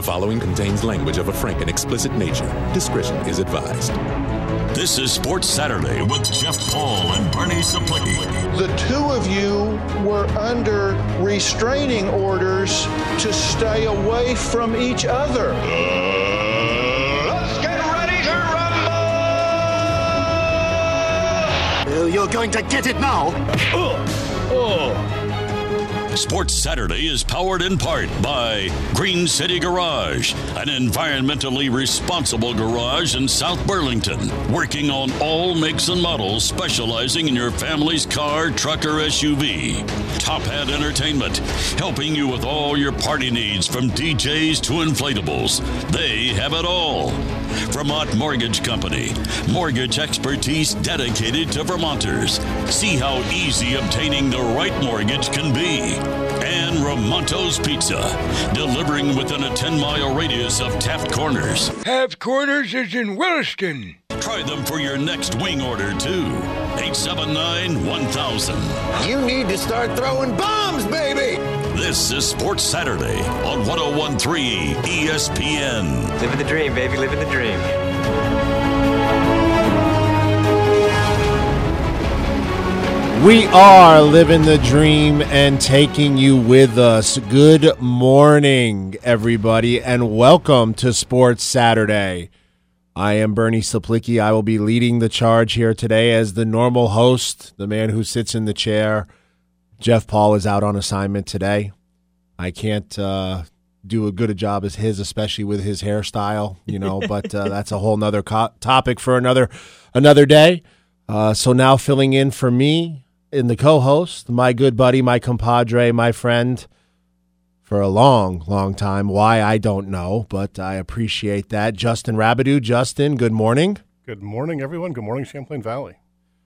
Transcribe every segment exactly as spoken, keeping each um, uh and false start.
following contains language of a frank and explicit nature. Discretion is advised. This is Sports Saturday with Jeff Paul and Bernie Saplicki. The two of you were under restraining orders to stay away from each other. Uh, let's get ready to rumble! Well, you're going to get it now. Uh, oh. Sports Saturday is powered in part by Green City Garage, an environmentally responsible garage in South Burlington, working on all makes and models, specializing in your family's car, truck, or S U V. Top Hat Entertainment, helping you with all your party needs from D Js to inflatables. They have it all. Vermont Mortgage Company, mortgage expertise dedicated to Vermonters. See how easy obtaining the right mortgage can be. And Ramonto's Pizza, delivering within a ten-mile radius of Taft Corners. Taft Corners is in Williston. Try them for your next wing order, too. eight seven nine, one thousand. You need to start throwing bombs, baby! This is Sports Saturday on one oh one point three E S P N. Living the dream, baby, living the dream. We are living the dream and taking you with us. Good morning, everybody, and welcome to Sports Saturday. I am Bernie Saplicki. I will be leading the charge here today as the normal host, the man who sits in the chair. Jeff Paul is out on assignment today. I can't uh, do a good a job as his, especially with his hairstyle, you know, but uh, that's a whole nother co- topic for another another day. Uh, so now filling in for me, in the co-host, my good buddy, my compadre, my friend, for a long, long time. Why, I don't know, but I appreciate that. Justin Rabideau. Justin, good morning. Good morning, everyone. Good morning, Champlain Valley.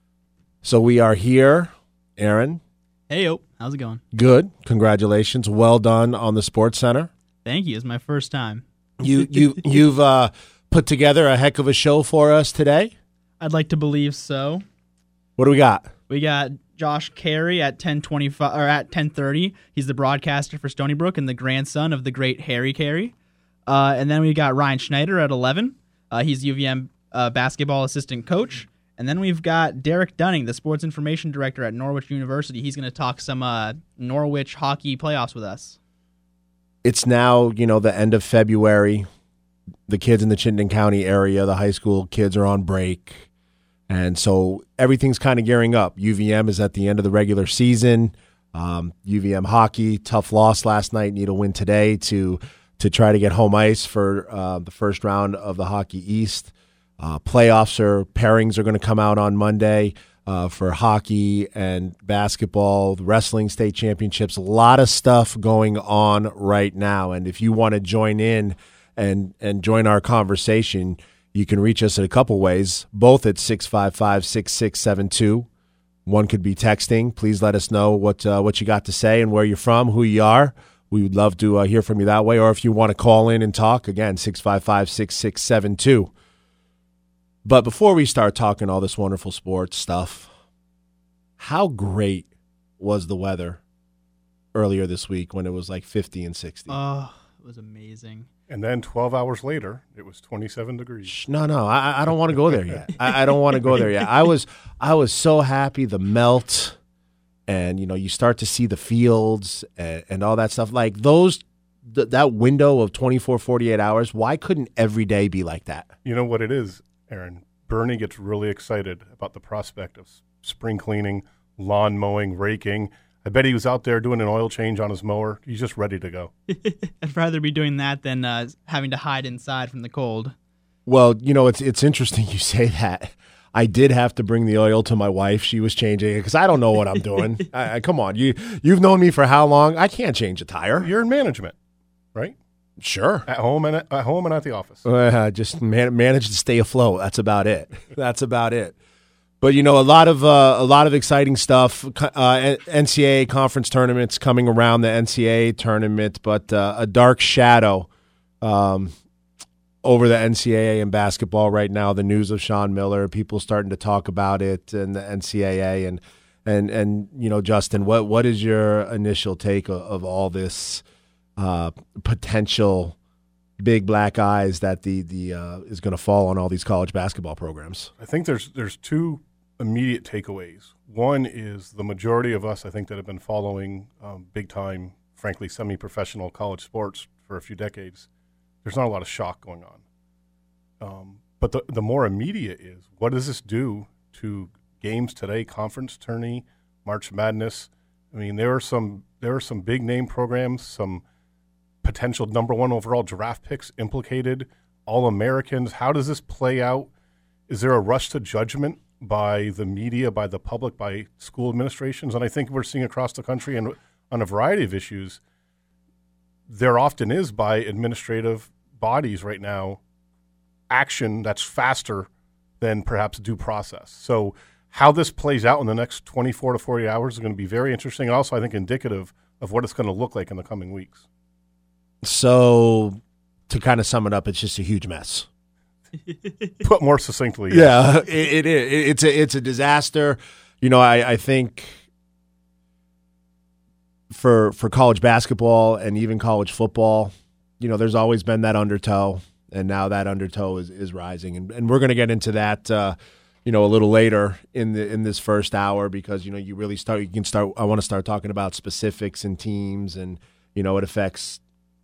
So we are here. Aaron. Hey, yo. How's it going? Good. Congratulations. Well done on the Sports Center. Thank you. It's my first time. You, you, you've uh, put together a heck of a show for us today. I'd like to believe so. What do we got? We got Josh Carey at ten twenty-five or at ten thirty. He's the broadcaster for Stony Brook and the grandson of the great Harry Carey. Uh, and then we got Ryan Schneider at eleven. Uh, he's U V M uh, basketball assistant coach. And then we've got Derek Dunning, the sports information director at Norwich University. He's going to talk some uh, Norwich hockey playoffs with us. It's now, you know, the end of February. The kids in the Chittenden County area, the high school kids, are on break. And so everything's kind of gearing up. U V M is at the end of the regular season. Um, U V M hockey, tough loss last night. Need a win today to to try to get home ice for uh, the first round of the Hockey East. Uh, playoffs or pairings are going to come out on Monday uh, for hockey and basketball, the wrestling state championships. A lot of stuff going on right now. And if you want to join in and and join our conversation, you can reach us in a couple ways, both at six five five, six six seven two. One could be texting. Please let us know what uh, what you got to say and where you're from, who you are. We would love to uh, hear from you that way. Or if you want to call in and talk, again, six five five, six six seven two. But before we start talking all this wonderful sports stuff, how great was the weather earlier this week when it was like fifty and sixty? Oh, it was amazing. And then twelve hours later, it was twenty-seven degrees. No, no, I, I don't want to go there yet. I, I don't want to go there yet. I was, I was so happy. The melt, and you know, you start to see the fields and, and all that stuff. Like those, th- that window of twenty-four, forty-eight hours. Why couldn't every day be like that? You know what it is, Aaron? Bernie gets really excited about the prospect of spring cleaning, lawn mowing, raking. I bet he was out there doing an oil change on his mower. He's just ready to go. I'd rather be doing that than uh, having to hide inside from the cold. Well, you know, it's it's interesting you say that. I did have to bring the oil to my wife. She was changing it because I don't know what I'm doing. I, I, come on, you you've known me for how long? I can't change a tire. You're in management, right? Sure. At home and at, at home and at the office. Uh, just man, manage to stay afloat. That's about it. That's about it. But you know, a lot of uh, a lot of exciting stuff. Uh, N C double A conference tournaments coming around the N C double A tournament, but uh, a dark shadow um, over the N C double A in basketball right now. The news of Sean Miller, people starting to talk about it, and the N C double A, and and and you know, Justin, what what is your initial take of, of all this uh, potential big black eyes that the the uh, is going to fall on all these college basketball programs. I think there's there's two immediate takeaways. One is the majority of us, I think, that have been following um, big-time, frankly, semi-professional college sports for a few decades, there's not a lot of shock going on. Um, but the, the more immediate is, what does this do to games today, conference tourney, March Madness? I mean, there are some there are some big-name programs, some potential number one overall draft picks implicated, All-Americans. How does this play out? Is there a rush to judgment by the media, by the public, by school administrations? And I think we're seeing across the country and on a variety of issues, there often is by administrative bodies right now action that's faster than perhaps due process. So how this plays out in the next twenty-four to forty hours is going to be very interesting, and also I think indicative of what it's going to look like in the coming weeks. So to kind of sum it up, it's just a huge mess. Put more succinctly. Yes. Yeah, it, it is. It's a, it's a disaster. You know, I, I think for for college basketball and even college football, you know, there's always been that undertow, and now that undertow is, is rising. And, and we're going to get into that, uh, you know, a little later in the in this first hour because, you know, you really start, you can start, I want to start talking about specifics and teams and, you know, it affects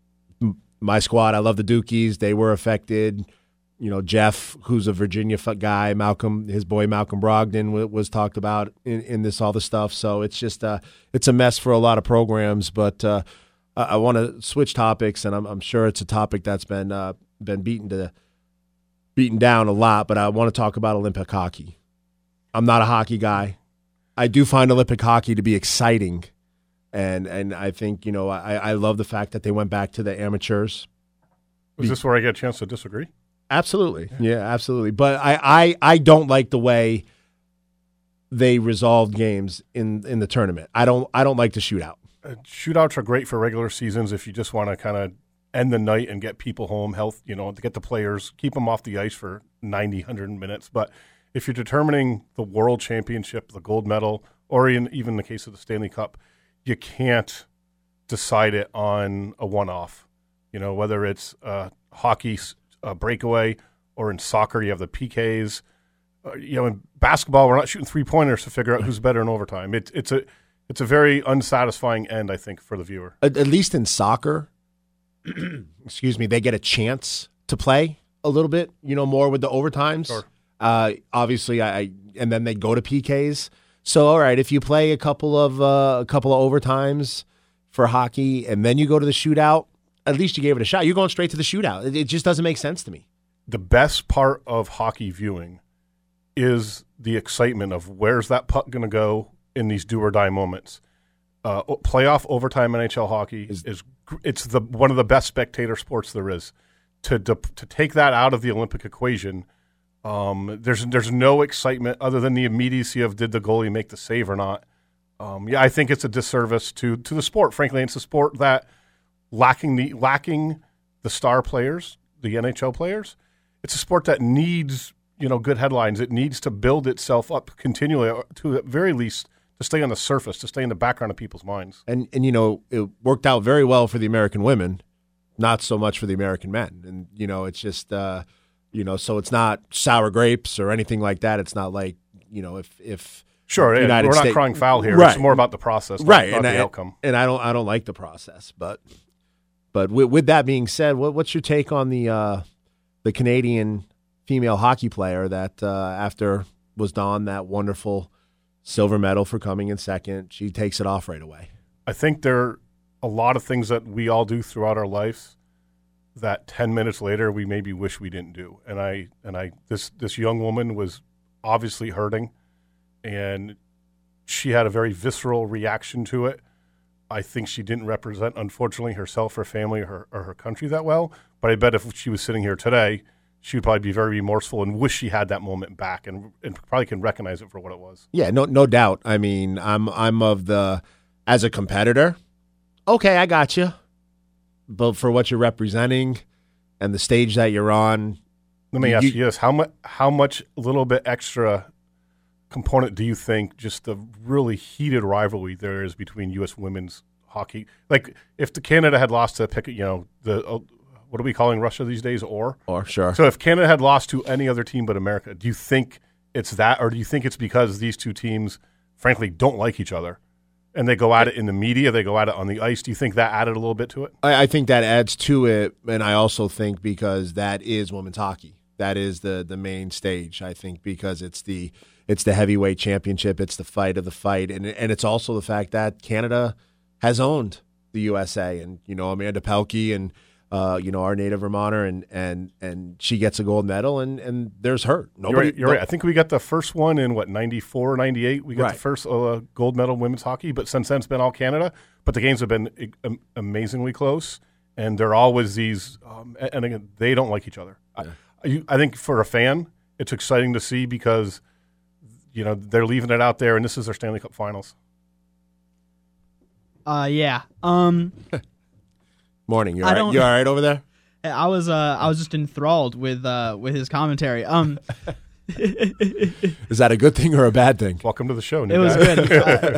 my squad. I love the Dukies. They were affected. You know, Jeff, who's a Virginia guy, Malcolm, his boy Malcolm Brogdon w- was talked about in, in this, all the stuff. So it's just, uh, it's a mess for a lot of programs. But uh, I, I want to switch topics, and I'm, I'm sure it's a topic that's been uh, been beaten to beaten down a lot. But I want to talk about Olympic hockey. I'm not a hockey guy. I do find Olympic hockey to be exciting, and and I think, you know, I, I love the fact that they went back to the amateurs. Is this where I get a chance to disagree? Absolutely. Yeah, absolutely. But I, I, I don't like the way they resolved games in, in the tournament. I don't I don't like the shootout. Uh, shootouts are great for regular seasons if you just want to kind of end the night and get people home, health, you know, to get the players, keep them off the ice for ninety, one hundred minutes. But if you're determining the world championship, the gold medal, or in, even in the case of the Stanley Cup, you can't decide it on a one-off. You know, whether it's uh, hockey Uh, breakaway, or in soccer you have the P Ks. Uh, you know, in basketball we're not shooting three pointers to figure out who's better in overtime. It, it's a it's a very unsatisfying end, I think, for the viewer. At, at least in soccer, excuse me, they get a chance to play a little bit. You know, more with the overtimes. Sure. Uh, obviously, I, I and then they go to P Ks. So, all right, if you play a couple of uh, a couple of overtimes for hockey, and then you go to the shootout, at least you gave it a shot. You're going straight to the shootout. It, it just doesn't make sense to me. The best part of hockey viewing is the excitement of where's that puck going to go in these do-or-die moments. Uh, playoff overtime N H L hockey is, is it's the one of the best spectator sports there is. To to, to take that out of the Olympic equation, um, there's there's no excitement other than the immediacy of did the goalie make the save or not. Um, yeah, I think it's a disservice to to the sport. Frankly, it's a sport that lacking the lacking the star players, the N H L players. It's a sport that needs, you know, good headlines. It needs to build itself up continually, to at very least to stay on the surface, to stay in the background of people's minds. And and you know, it worked out very well for the American women, not so much for the American men. And you know, it's just uh, you know, so it's not sour grapes or anything like that. It's not like, you know, if if Sure, United we're not States, crying foul here. Right. It's more about the process, not, right, not and the I, outcome. And I don't I don't like the process, but but with, with that being said, what, what's your take on the uh, the Canadian female hockey player that uh, after was donned that wonderful silver medal for coming in second, she takes it off right away? I think there are a lot of things that we all do throughout our lives that ten minutes later we maybe wish we didn't do. And I and I this this young woman was obviously hurting, and she had a very visceral reaction to it. I think she didn't represent, unfortunately, herself, her family, or her, or her country that well. But I bet if she was sitting here today, she would probably be very remorseful and wish she had that moment back, and, and probably can recognize it for what it was. Yeah, no, no doubt. I mean, I'm I'm of the as a competitor. Okay, I got you, but for what you're representing and the stage that you're on, let me you, ask you this: how much how much little bit extra component do you think just the really heated rivalry there is between U S women's hockey? Like if the Canada had lost to pick, you know, the uh, what are we calling Russia these days? Or? Or, sure. So if Canada had lost to any other team but America, do you think it's that, or do you think it's because these two teams, frankly, don't like each other? And they go at it in the media, they go at it on the ice. Do you think that added a little bit to it? I, I think that adds to it, and I also think because that is women's hockey. That is the the main stage, I think, because it's the it's the heavyweight championship, it's the fight of the fight, and and it's also the fact that Canada has owned the U S A, and you know Amanda Pelkey and uh, you know our native Vermonter, and and and she gets a gold medal, and and there's her. Nobody, you're right. You're right. I think we got the first one in what ninety-four, ninety-eight. We got right. the first uh, gold medal in women's hockey, but since then it's been all Canada. But the games have been um, amazingly close, and they're always these. Um, and again, they don't like each other. Yeah. I, You, I think for a fan, it's exciting to see because, you know, they're leaving it out there, and this is their Stanley Cup Finals. Uh, yeah. Um, Morning. You all right? You all right over there? I was uh, I was just enthralled with uh, with his commentary. Um, is that a good thing or a bad thing? Welcome to the show. It was good.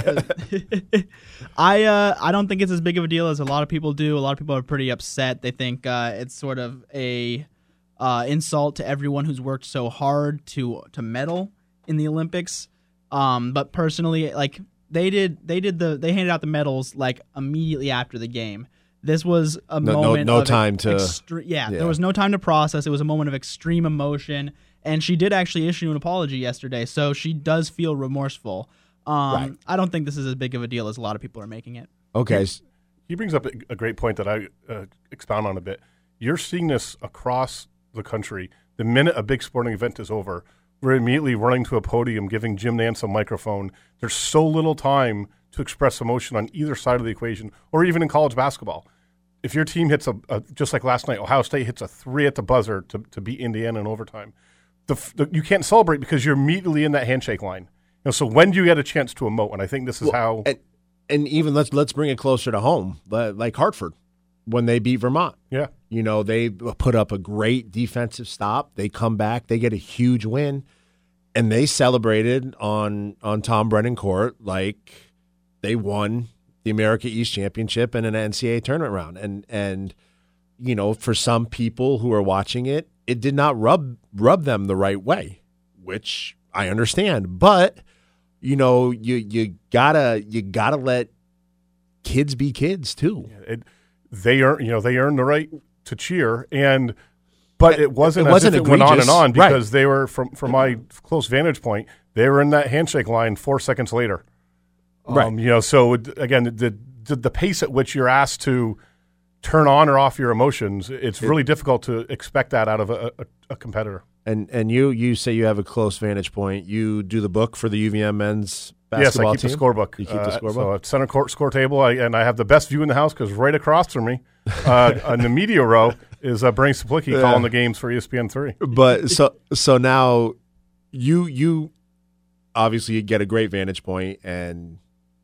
uh, I uh, I don't think it's as big of a deal as a lot of people do. A lot of people are pretty upset. They think uh, it's sort of a Uh, insult to everyone who's worked so hard to to medal in the Olympics. Um, but personally, like they did, they did the they handed out the medals like immediately after the game. This was a no, moment no, no of time ex- to extre- yeah, yeah. there was no time to process. It was a moment of extreme emotion, and she did actually issue an apology yesterday, so she does feel remorseful. Um, right. I don't think this is as big of a deal as a lot of people are making it. Okay, he brings up a great point that I uh, expound on a bit. You're seeing this across the country. The minute a big sporting event is over, we're immediately running to a podium, giving Jim Nantz a microphone. There's so little time to express emotion on either side of the equation, or even in college basketball. If your team hits a, a just like last night, Ohio State hits a three at the buzzer to, to beat Indiana in overtime, the, the, you can't celebrate because you're immediately in that handshake line. You know, so when do you get a chance to emote? And I think this is well, how. And, and even let's let's bring it closer to home, like Hartford. When they beat Vermont. Yeah. You know, they put up a great defensive stop. They come back. They get a huge win. And they celebrated on on Tom Brennan Court like they won the America East Championship and an N C double A tournament round. And, and you know, for some people who are watching it, it did not rub rub them the right way, which I understand. But, you know, you you gotta you gotta let kids be kids too. Yeah, it, They earn, you know, they earned the right to cheer, and but it wasn't. It wasn't as if it went on and on because right. they were from from my close vantage point. They were in that handshake line four seconds later, right? Um, you know, so again, the, the the pace at which you're asked to turn on or off your emotions, it's really it, difficult to expect that out of a, a, a competitor. And and you you say you have a close vantage point. You do the book for the U V M men's basketball yes, I keep team? the scorebook. You keep the scorebook. Uh, so at center court score table, I, and I have the best view in the house because right across from me, uh, on the media row, is uh, Bernie Saplicki yeah. calling the games for E S P N three. But so so now, you you obviously get a great vantage point, and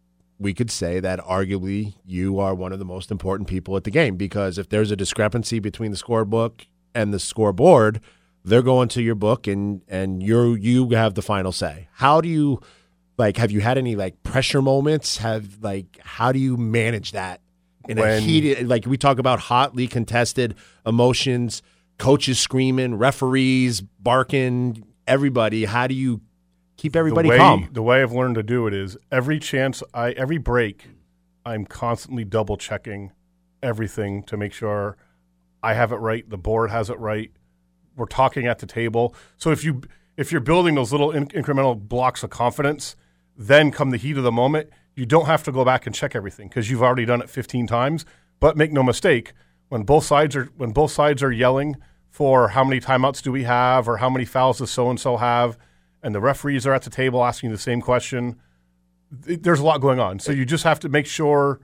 we could say that arguably you are one of the most important people at the game because if there's a discrepancy between the scorebook and the scoreboard, they're going to your book, and and you you have the final say. How do you? Like, have you had any, like, pressure moments? Have, like, how do you manage that in when, a heated, like, we talk about hotly contested emotions, coaches screaming, referees barking, everybody. How do you keep everybody the way, calm? The way I've learned to do it is every chance, I every break, I'm constantly double-checking everything to make sure I have it right, the board has it right, we're talking at the table. So if, you, if you're building those little in, incremental blocks of confidence, then come the heat of the moment, you don't have to go back and check everything because you've already done it fifteen times. But make no mistake, when both sides are when both sides are yelling for how many timeouts do we have or how many fouls does so-and-so have, and the referees are at the table asking the same question, th- there's a lot going on. So you just have to make sure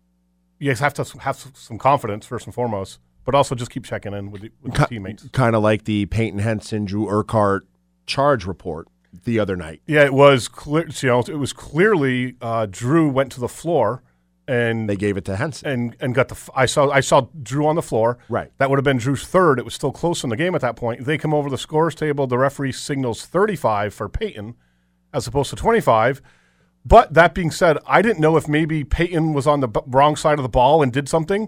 you have to have some confidence first and foremost, but also just keep checking in with, the, with K- your teammates. Kind of like the Peyton Henson, Drew Urquhart charge report the other night. Yeah, it was clear. You know, it was clearly uh, Drew went to the floor, and they gave it to Henson, and and got the. I saw I saw Drew on the floor. Right, that would have been Drew's third. It was still close in the game at that point. They come over the scores table. The referee signals thirty-five for Peyton, as opposed to twenty-five. But that being said, I didn't know if maybe Peyton was on the b- wrong side of the ball and did something,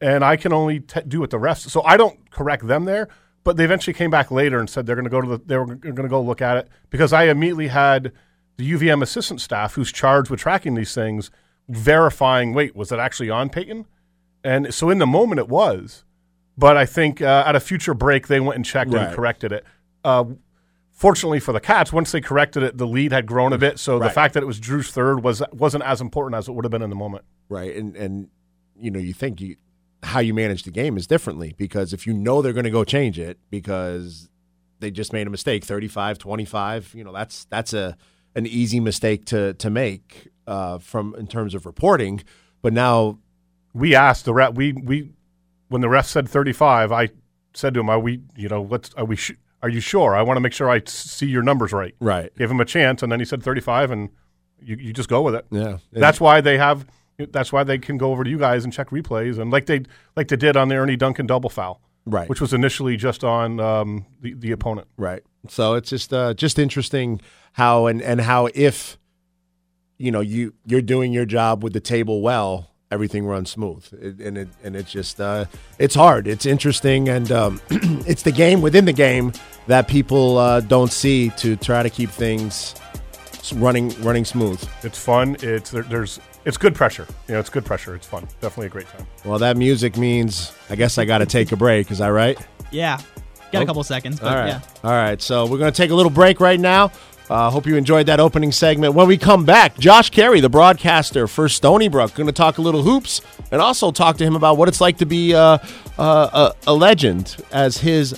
and I can only t- do what the refs. So I don't correct them there, but they eventually came back later and said they're going to go to the they were going to go look at it because I immediately had the U V M assistant staff who's charged with tracking these things verifying. Wait, was it actually on Peyton? And so in the moment it was, but I think uh, at a future break they went and checked right. and corrected it. Uh, Fortunately for the Cats, once they corrected it, the lead had grown a bit. So right. the fact that it was Drew's third was, wasn't as important as it would have been in the moment. Right. And, and you know, you think you, how you manage the game is differently because if you know they're going to go change it because they just made a mistake, thirty-five twenty-five, you know, that's that's a an easy mistake to to make uh, from in terms of reporting. But now we asked the ref, we, we when the ref said thirty-five, I said to him, are we, you know, let's, are we, sh- Are you sure? I want to make sure I see your numbers right. Right. Gave him a chance, and then he said thirty-five, and you, you just go with it. Yeah. That's why they have. That's why they can go over to you guys and check replays, and like they like they did on the Ernie Duncan double foul, right? Which was initially just on um, the the opponent, right? So it's just uh, just interesting how and, and how if you know you you're doing your job with the table well. Everything runs smooth, it, and it and it's just uh, it's hard. It's interesting, and um, it's the game within the game that people uh, don't see to try to keep things running running smooth. It's fun. It's there, there's it's good pressure. You know, it's good pressure. It's fun. Definitely a great time. Well, that music means I guess I got to take a break. Is that right? Yeah, got oh. a couple seconds. But All right. Yeah. All right. So we're going to take a little break right now. I uh, hope you enjoyed that opening segment. When we come back, Josh Carey, the broadcaster for Stony Brook, going to talk a little hoops and also talk to him about what it's like to be uh, uh, a, a legend as his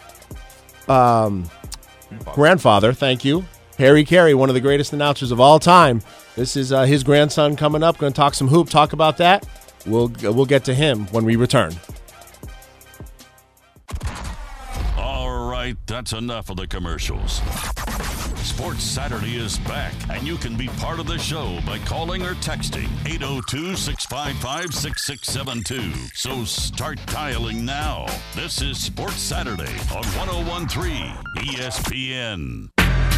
um, grandfather. Thank you. Harry Carey, one of the greatest announcers of all time. This is uh, his grandson coming up. Going to talk some hoop, talk about that. We'll, we'll get to him when we return. All right, that's enough of the commercials. Sports Saturday is back, and you can be part of the show by calling or texting eight oh two, six five five, six six seven two. So start dialing now. This is Sports Saturday on one oh one point three E S P N.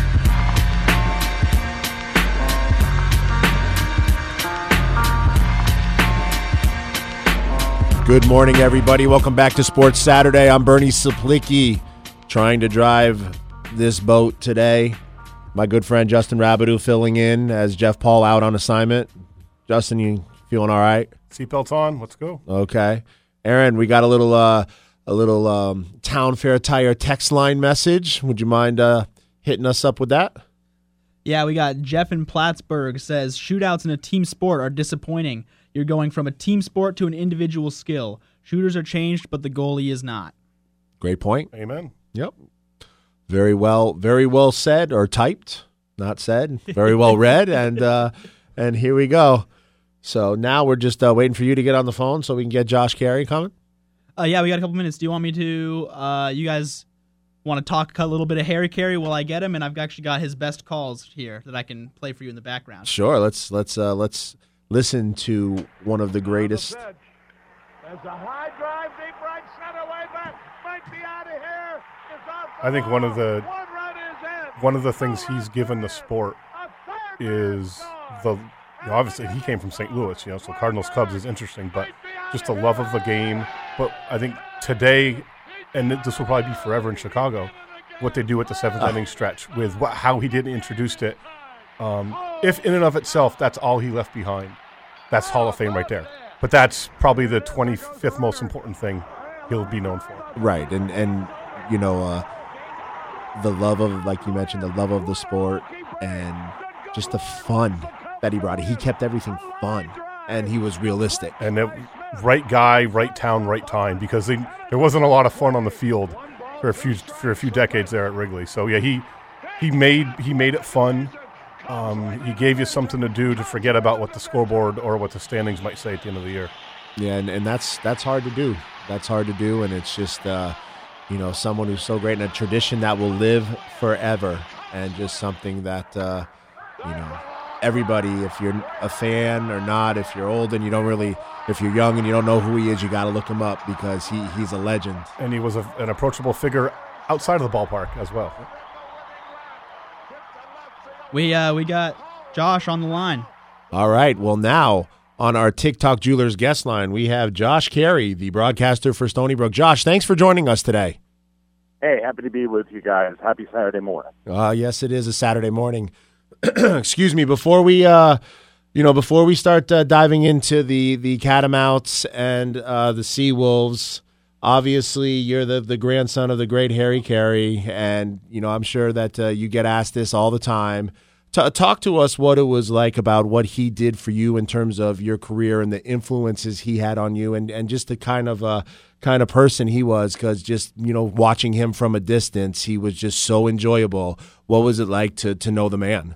Good morning, everybody. Welcome back to Sports Saturday. I'm Bernie Saplicki, trying to drive this boat today. My good friend Justin Rabideau filling in as Jeff Paul out on assignment. Justin, you feeling all right? Seatbelts on. Let's go. Okay. Aaron, we got a little uh, a little um, Town Fair Tire text line message. Would you mind uh, hitting us up with that? Yeah, we got Jeff in Plattsburgh says, shootouts in a team sport are disappointing. You're going from a team sport to an individual skill. Shooters are changed, but the goalie is not. Great point. Amen. Yep. Very well, very well said or typed, not said. Very well read, and uh, and here we go. So now we're just uh, waiting for you to get on the phone so we can get Josh Carey coming. Uh, yeah, we got a couple minutes. Do you want me to? Uh, you guys want to talk a little bit of Harry Carey while I get him? And I've actually got his best calls here that I can play for you in the background. Sure. Let's let's uh, let's listen to one of the greatest. There's a high drive, deep right center, way back. Might be out of here. I think one of the one of the things he's given the sport is the you know, obviously he came from Saint Louis, you know, so Cardinals Cubs is interesting, but just the love of the game. But I think today, and this will probably be forever in Chicago, what they do at the seventh uh. inning stretch with what, how he did introduced it. Um, if in and of itself that's all he left behind, that's Hall of Fame right there. But that's probably the twenty-fifth most important thing he'll be known for. Right, and and you know. Uh, The love of, like you mentioned, the love of the sport and just the fun that he brought. He kept everything fun, and he was realistic. And it, right guy, right town, right time, because they, there wasn't a lot of fun on the field for a few for a few decades there at Wrigley. So yeah, he he made he made it fun. Um, he gave you something to do to forget about what the scoreboard or what the standings might say at the end of the year. Yeah, and, and that's that's hard to do. That's hard to do, and it's just. Uh, You know, someone who's so great and a tradition that will live forever, and just something that, uh, you know, everybody, if you're a fan or not, if you're old and you don't really, if you're young and you don't know who he is, you got to look him up because he, he's a legend. And he was a, an approachable figure outside of the ballpark as well. We uh, we got Josh on the line. All right. Well, now On our TikTok Jewelers guest line, we have Josh Carey, the broadcaster for Stony Brook. Josh, thanks for joining us today. Hey, happy to be with you guys. Happy Saturday morning. Uh, yes, it is a Saturday morning. Excuse me. Before we, uh, you know, before we start uh, diving into the the Catamounts and uh, the Seawolves, obviously you're the the grandson of the great Harry Carey, and you know I'm sure that uh, you get asked this all the time. T- talk to us what it was like about what he did for you in terms of your career and the influences he had on you, and, and just the kind of uh, kind of person he was. Because just you know, watching him from a distance, he was just so enjoyable. What was it like to to know the man?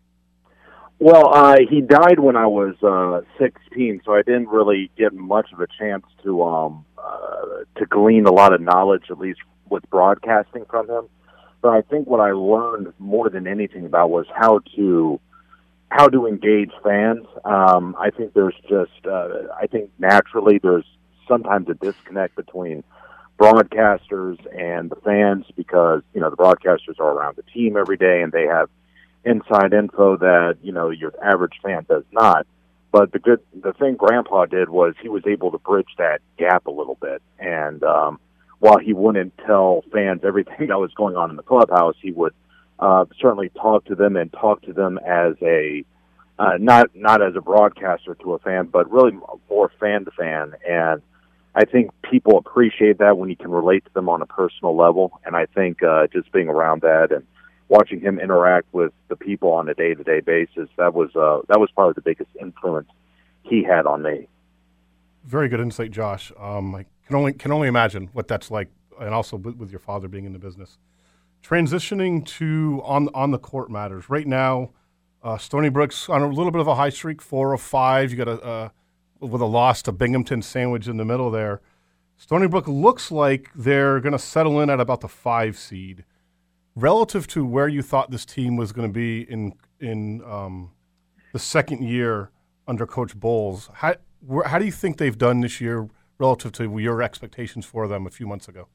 Well, uh, he died when I was uh, sixteen, so I didn't really get much of a chance to um, uh, to glean a lot of knowledge, at least with broadcasting from him. But I think what I learned more than anything about was how to how to engage fans. Um, I think there's just uh, I think naturally there's sometimes a disconnect between broadcasters and the fans because you know the broadcasters are around the team every day and they have inside info that you know your average fan does not. But the good the thing Grandpa did was he was able to bridge that gap a little bit and. Um, While he wouldn't tell fans everything that was going on in the clubhouse, he would uh, certainly talk to them and talk to them as a uh, not not as a broadcaster to a fan, but really more fan to fan. And I think people appreciate that when you can relate to them on a personal level. And I think uh, just being around that and watching him interact with the people on a day to day basis, that was uh, that was probably the biggest influence he had on me. Very good insight, Josh. Um, I can only can only imagine what that's like, and also with, with your father being in the business. Transitioning to on on the court matters right now. Uh, Stony Brook's on a little bit of a high streak, four of five. You got a uh, with a loss to Binghamton sandwich in the middle there. Stony Brook looks like they're going to settle in at about the five seed, relative to where you thought this team was going to be in in um, the second year under Coach Bowles. How How do you think they've done this year relative to your expectations for them a few months ago?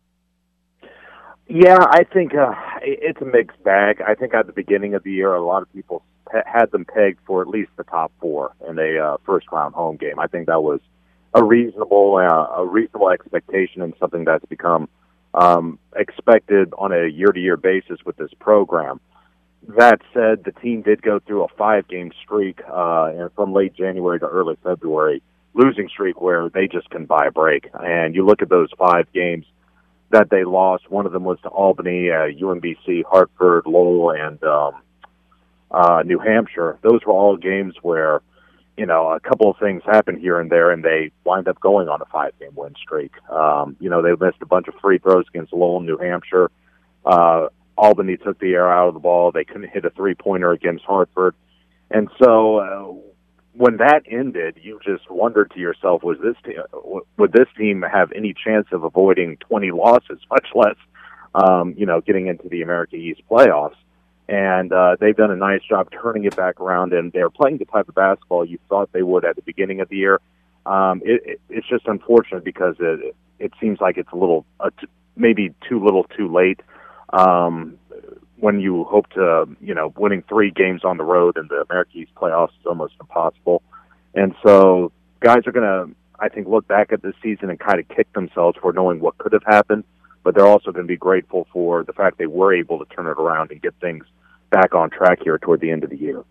Yeah, I think uh, it's a mixed bag. I think at the beginning of the year, a lot of people pe- had them pegged for at least the top four in a uh, first-round home game. I think that was a reasonable, uh, a reasonable expectation and something that's become um, expected on a year-to-year basis with this program. That said, the team did go through a five-game streak uh, from late January to early February, losing streak where they just couldn't buy a break. And you look at those five games that they lost. One of them was to Albany, uh, U M B C, Hartford, Lowell, and um, uh, New Hampshire. Those were all games where, you know, a couple of things happened here and there, and they wind up going on a five-game win streak. Um, you know, they missed a bunch of free throws against Lowell and New Hampshire. Uh, Albany took the air out of the ball. They couldn't hit a three-pointer against Hartford. And so uh, when that ended, you just wondered to yourself, was this te- would this team have any chance of avoiding twenty losses, much less, um, you know, getting into the America East playoffs? And uh, they've done a nice job turning it back around, and they're playing the type of basketball you thought they would at the beginning of the year. Um, it, it, it's just unfortunate because it, it seems like it's a little, uh, t- maybe too little too late. Um, when you hope to, you know, winning three games on the road in the America East playoffs is almost impossible. And so guys are going to, I think, look back at this season and kind of kick themselves for knowing what could have happened, but they're also going to be grateful for the fact they were able to turn it around and get things back on track here toward the end of the year.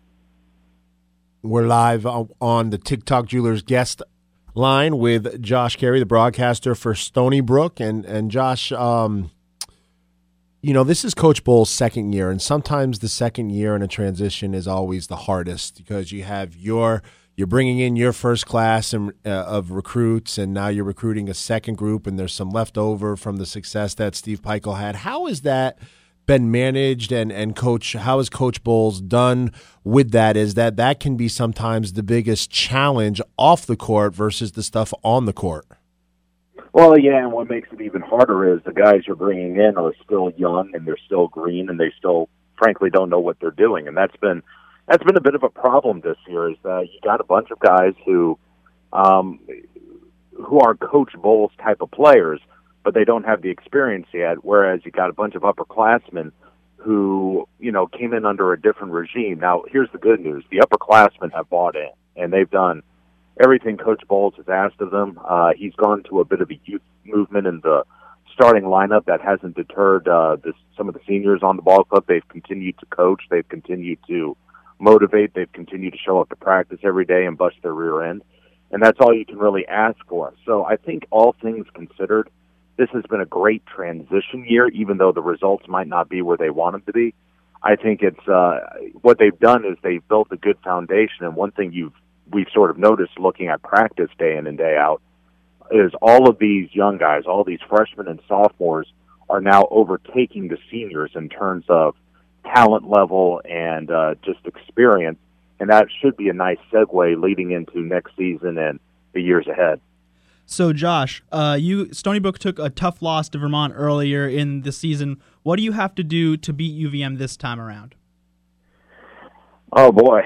We're live on the TikTok Jewelers guest line with Josh Carey, the broadcaster for Stony Brook. And, and Josh, um, you know, this is Coach Bowles' second year, and sometimes the second year in a transition is always the hardest because you have your you're bringing in your first class and, uh, of recruits, and now you're recruiting a second group, and there's some left over from the success that Steve Pikiell had. How has that been managed, and, and Coach, how has Coach Bowles done with that? Is that that can be sometimes the biggest challenge off the court versus the stuff on the court? Well, yeah, and what makes it even harder is the guys you're bringing in are still young and they're still green and they still, frankly, don't know what they're doing. And that's been that's been a bit of a problem this year. Is that you got a bunch of guys who, um, who are Coach Bowles type of players, but they don't have the experience yet. Whereas you got a bunch of upperclassmen who, you know, came in under a different regime. Now, here's the good news: the upperclassmen have bought in, and they've done everything Coach Bowles has asked of them. Uh, he's gone to a bit of a youth movement in the starting lineup that hasn't deterred uh, this, some of the seniors on the ball club. They've continued to coach. They've continued to motivate. They've continued to show up to practice every day and bust their rear end. And that's all you can really ask for. So I think all things considered, this has been a great transition year, even though the results might not be where they want them to be. I think it's uh, what they've done is they've built a good foundation. And one thing you've we've sort of noticed looking at practice day in and day out is all of these young guys, all these freshmen and sophomores are now overtaking the seniors in terms of talent level and uh, just experience. And that should be a nice segue leading into next season and the years ahead. So, Josh, uh, you Stony Brook took a tough loss to Vermont earlier in the season. What do you have to do to beat U V M this time around? Oh, boy.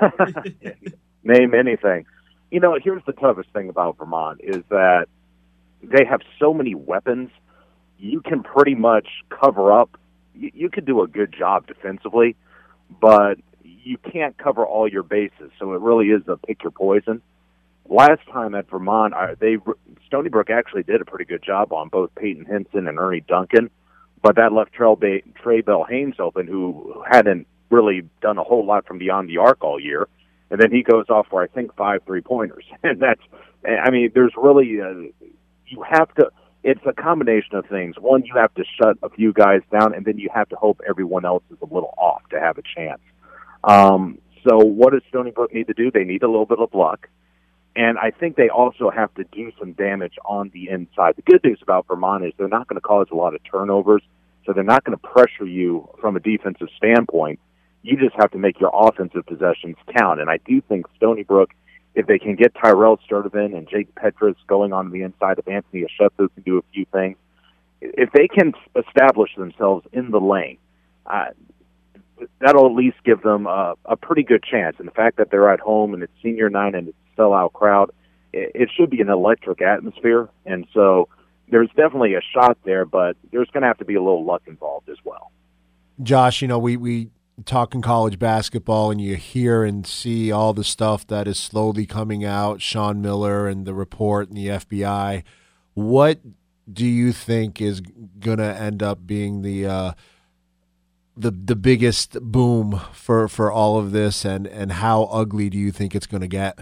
Name anything. You know, here's the toughest thing about Vermont is that they have so many weapons. You can pretty much cover up. You, you could do a good job defensively, but you can't cover all your bases. So it really is a pick your poison. Last time at Vermont, they Stony Brook actually did a pretty good job on both Peyton Henson and Ernie Duncan, but that left Trey, Trey Bell Haynes open, who hadn't really done a whole lot from beyond the arc all year. And then he goes off for, I think, five three-pointers. And that's, I mean, there's really, uh, you have to, it's a combination of things. One, you have to shut a few guys down, and then you have to hope everyone else is a little off to have a chance. Um, so what does Stony Brook need to do? They need a little bit of luck. And I think they also have to do some damage on the inside. The good news about Vermont is they're not going to cause a lot of turnovers, so they're not going to pressure you from a defensive standpoint. You just have to make your offensive possessions count. And I do think Stony Brook, if they can get Tyrell Sturdivant and Jake Petras going on the inside of Anthony Ashef, who can do a few things, if they can establish themselves in the lane, uh, that'll at least give them a, a pretty good chance. And the fact that they're at home and it's senior night and it's a sellout crowd, it, it should be an electric atmosphere. And so there's definitely a shot there, but there's going to have to be a little luck involved as well. Josh, you know, we, we talk in college basketball and you hear and see all the stuff that is slowly coming out, Sean Miller and the report and the F B I. What do you think is going to end up being the uh, the the biggest boom for, for all of this, and, and how ugly do you think it's going to get?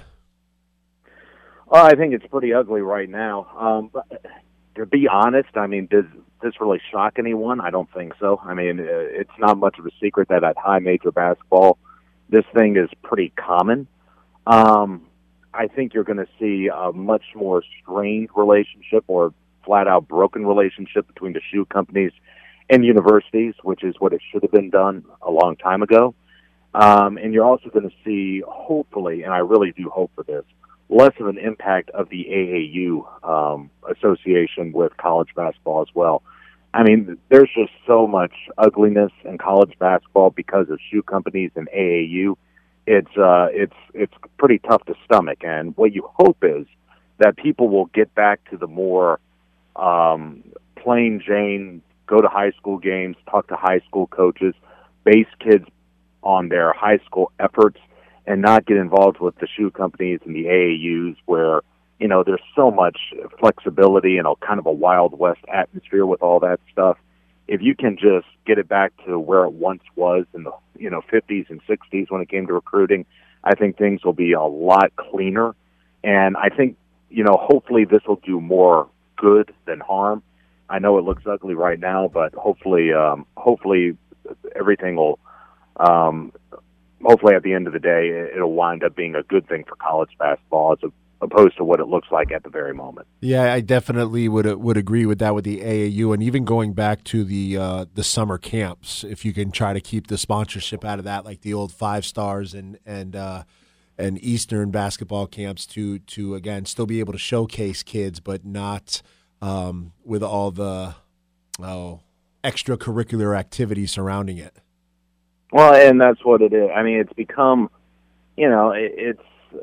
Well, I think it's pretty ugly right now. Um, but to be honest, I mean, does this really shock anyone? I don't think so. I mean, it's not much of a secret that at high major basketball, this thing is pretty common. Um, I think you're going to see a much more strained relationship or flat-out broken relationship between the shoe companies and universities, which is what it should have been done a long time ago. Um, and you're also going to see, hopefully, and I really do hope for this, less of an impact of the A A U um, association with college basketball as well. I mean, there's just so much ugliness in college basketball because of shoe companies and A A U. It's uh, it's it's pretty tough to stomach. And what you hope is that people will get back to the more um, plain Jane, go to high school games, talk to high school coaches, base kids on their high school efforts, and not get involved with the shoe companies and the A A Us where, you know, there's so much flexibility and a kind of a Wild West atmosphere with all that stuff. If you can just get it back to where it once was in the, you know, fifties and sixties when it came to recruiting, I think things will be a lot cleaner. And I think, you know, hopefully this will do more good than harm. I know it looks ugly right now, but hopefully, um, hopefully everything will, um, hopefully at the end of the day, it'll wind up being a good thing for college basketball as opposed to what it looks like at the very moment. Yeah, I definitely would would agree with that with the A A U, and even going back to the uh, the summer camps, if you can try to keep the sponsorship out of that, like the old Five Stars and and uh, and Eastern basketball camps, to to again still be able to showcase kids, but not um, with all the oh, extracurricular activities surrounding it. Well, and that's what it is. I mean, it's become, you know, it, it's,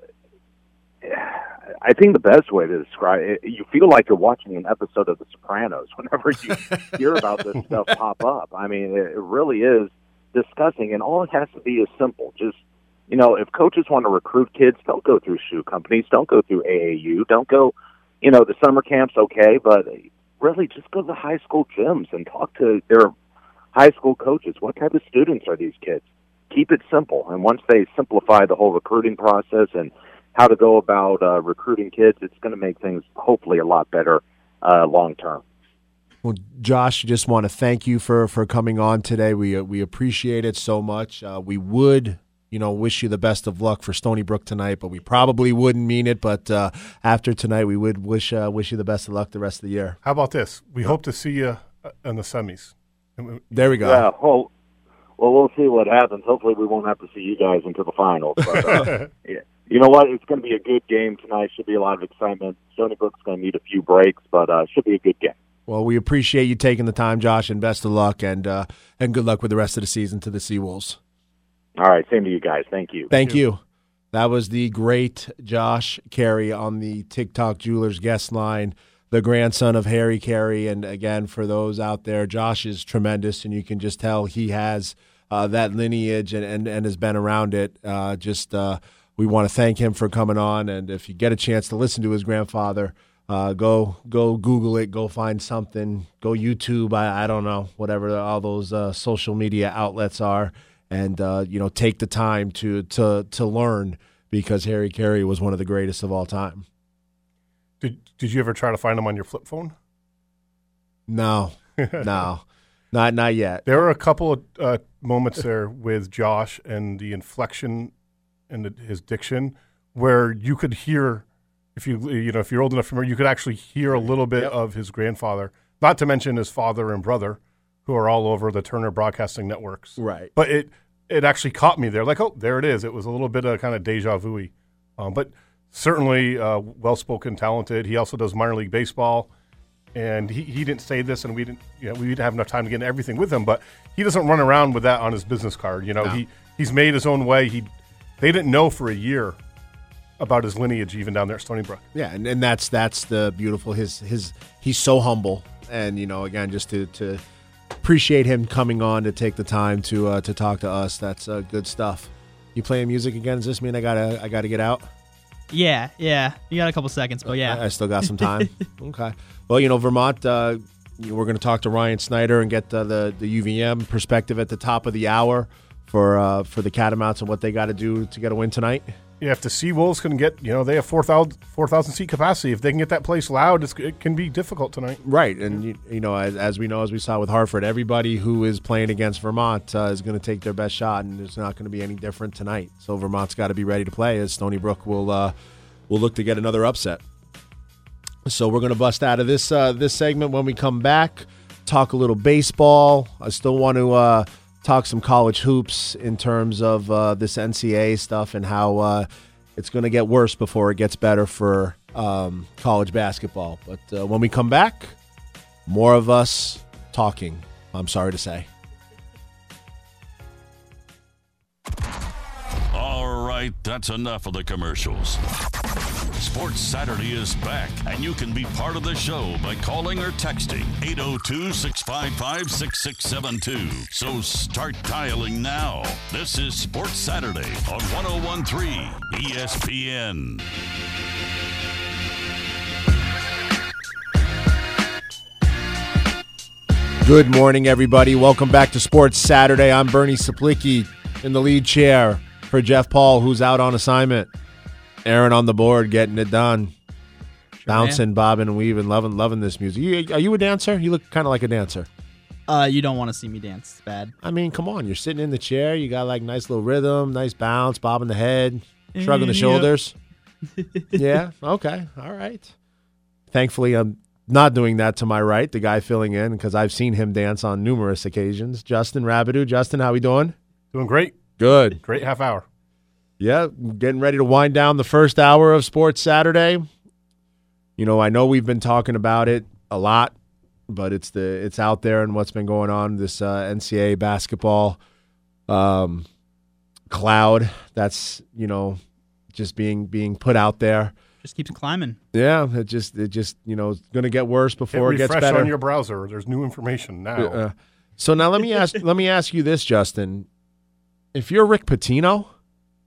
I think the best way to describe it, you feel like you're watching an episode of The Sopranos whenever you hear about this stuff pop up. I mean, it, it really is disgusting, and all it has to be is simple. Just you know, if coaches want to recruit kids, don't go through shoe companies. Don't go through A A U. Don't go, you know, the summer camp's okay, but really just go to the high school gyms and talk to their high school coaches. What type of students are these kids? Keep it simple. And once they simplify the whole recruiting process and how to go about uh, recruiting kids, it's going to make things hopefully a lot better uh, long term. Well, Josh, just want to thank you for, for coming on today. We uh, we appreciate it so much. Uh, we would, you know, wish you the best of luck for Stony Brook tonight, but we probably wouldn't mean it. But uh, after tonight, we would wish uh, wish you the best of luck the rest of the year. How about this? We yeah. hope to see you in the semis. There we go. Yeah, well, well, we'll see what happens. Hopefully we won't have to see you guys into the finals. But, uh, yeah. You know what? It's going to be a good game tonight. Should be a lot of excitement. Stony Brook's going to need a few breaks, but uh, should be a good game. Well, we appreciate you taking the time, Josh, and best of luck, and uh, and good luck with the rest of the season to the Seawolves. All right, same to you guys. Thank you. Thank, Thank you. you. That was the great Josh Carey on the TikTok Jewelers guest line, the grandson of Harry Carey. And again, for those out there, Josh is tremendous, and you can just tell he has uh, that lineage and, and, and has been around it. Uh, just uh, we want to thank him for coming on, and if you get a chance to listen to his grandfather, uh, go go Google it, go find something, go YouTube, I, I don't know, whatever all those uh, social media outlets are. And, uh, you know, take the time to, to to learn, because Harry Carey was one of the greatest of all time. Did Did you ever try to find him on your flip phone? No, no, not not yet. There were a couple of uh, moments there with Josh and the inflection and the, his diction where you could hear, if you you know if you're old enough to remember, you could actually hear a little bit yep. of his grandfather. Not to mention his father and brother, who are all over the Turner Broadcasting Networks. Right. But it it actually caught me there. Like, oh, there it is. It was a little bit of kind of deja vu-y. Um, but certainly uh, well-spoken, talented. He also does minor league baseball. And he, he didn't say this, and we didn't you know, we didn't have enough time to get into everything with him. But he doesn't run around with that on his business card. You know, no. he he's made his own way. He They didn't know for a year about his lineage even down there at Stony Brook. Yeah, and, and that's that's the beautiful. His his He's so humble. And, you know, again, just to – to appreciate him coming on to take the time to uh, to talk to us. That's uh, good stuff. You playing music again? Does this mean I gotta I gotta get out? Yeah, yeah. You got a couple seconds, but yeah, I, I still got some time. Okay. Well, you know, Vermont. Uh, we're going to talk to Ryan Snyder and get uh, the the U V M perspective at the top of the hour for uh, for the Catamounts and what they got to do to get a win tonight. Yeah, if the Seawolves can get, you know, they have four thousand seat capacity. If they can get that place loud, it's, it can be difficult tonight. Right. And, you, you know, as, as we know, as we saw with Hartford, everybody who is playing against Vermont uh, is going to take their best shot, and it's not going to be any different tonight. So Vermont's got to be ready to play, as Stony Brook will uh, will look to get another upset. So we're going to bust out of this, uh, this segment when we come back, talk a little baseball. I still want to uh, – talk some college hoops in terms of uh, this N C A A stuff and how uh, it's going to get worse before it gets better for um, college basketball. But uh, when we come back, more of us talking, I'm sorry to say. All right, that's enough of the commercials. Sports Saturday is back, and you can be part of the show by calling or texting eight oh two, six five five, six six seven two. So start dialing now. This is Sports Saturday on one oh one point three E S P N. Good morning, everybody. Welcome back to Sports Saturday. I'm Bernie Saplicki in the lead chair for Jeff Paul, who's out on assignment. Aaron on the board, getting it done. Sure, bouncing, man. Bobbing, and weaving, loving loving this music. You, are you a dancer? You look kind of like a dancer. Uh, you don't want to see me dance. It's bad. I mean, come on. You're sitting in the chair. You got like nice little rhythm, nice bounce, bobbing the head, shrugging the shoulders. Yeah? Okay. All right. Thankfully, I'm not doing that to my right, the guy filling in, because I've seen him dance on numerous occasions. Justin Rabideau. Justin, how we doing? Doing great. Good. Great half hour. Yeah, getting ready to wind down the first hour of Sports Saturday. You know, I know we've been talking about it a lot, but it's the it's out there and what's been going on, this uh, N C A A basketball um, cloud that's, you know, just being being put out there. Just keeps climbing. Yeah, it just it just, you know, it's going to get worse before Hit it gets refresh better. On your browser. There's new information now. Uh, so now let me ask let me ask you this, Justin. If you're Rick Pitino,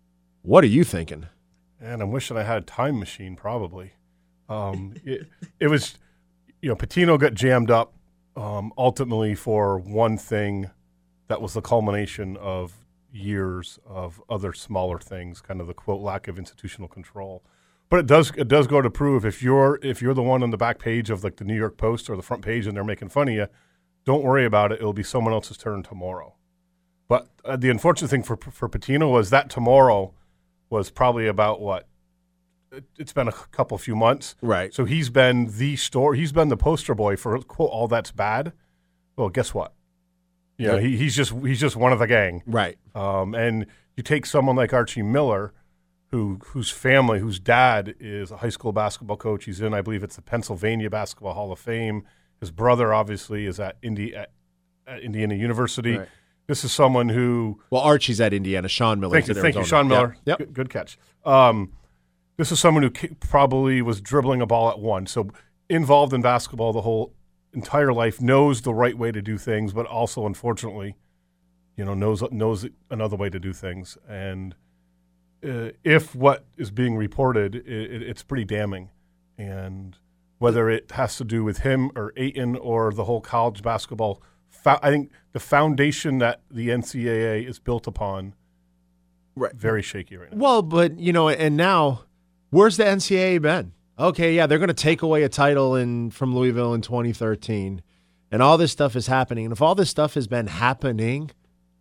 What are you thinking? And I'm wishing I had a time machine, probably. Um, it, it was, you know, Pitino got jammed up um, ultimately for one thing that was the culmination of years of other smaller things, kind of the quote lack of institutional control. But it does it does go to prove if you're if you're the one on the back page of like the New York Post or the front page and they're making fun of you, don't worry about it. It'll be someone else's turn tomorrow. But uh, the unfortunate thing for for Pitino was that tomorrow was probably about what it, it's been a couple few months, right? So he's been the story. He's been the poster boy for quote all that's bad. Well, guess what? You know, he, he's just he's just one of the gang, right? Um, and you take someone like Archie Miller, who whose family, whose dad is a high school basketball coach. He's in, I believe, it's the Pennsylvania Basketball Hall of Fame. His brother, obviously, is at, Indi- at, at Indiana University. Right. This is someone who – well, Archie's at Indiana. Sean Miller. Thank you, thank you, Sean Miller. Yep. Good, good catch. Um, this is someone who k- probably was dribbling a ball at one. So involved in basketball the whole entire life, knows the right way to do things, but also, unfortunately, you know, knows knows another way to do things. And – Uh, if what is being reported, it, it's pretty damning. And whether it has to do with him or Ayton or the whole college basketball, fo- I think the foundation that the N C double A is built upon, right, very shaky right now. Well, but, you know, and now, where's the N C double A been? Okay, yeah, they're going to take away a title in from Louisville in twenty thirteen, and all this stuff is happening. And if all this stuff has been happening,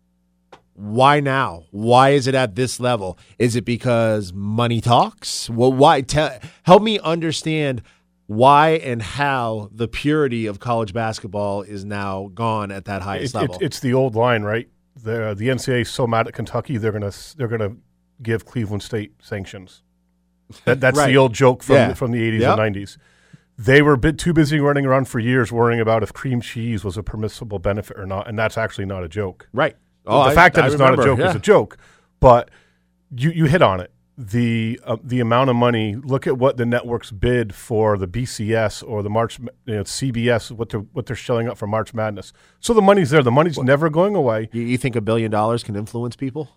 why now? Why is it at this level? Is it because money talks? Well, why? Tell, help me understand why and how the purity of college basketball is now gone at that highest it, level. It, it's the old line, right? The the N C double A is so mad at Kentucky, they're gonna they're gonna give Cleveland State sanctions. That that's right. the old joke from yeah. from the eighties yep. and nineties. They were a bit too busy running around for years worrying about if cream cheese was a permissible benefit or not, and that's actually not a joke. Right. Oh, the I, fact that I it's remember, not a joke yeah. is a joke, but you, you hit on it. The uh, the amount of money. Look at what the networks bid for the B C S or the March, you know, C B S. What they're what they're shelling up for March Madness. So the money's there. The money's what? never going away. You, you think a billion dollars can influence people?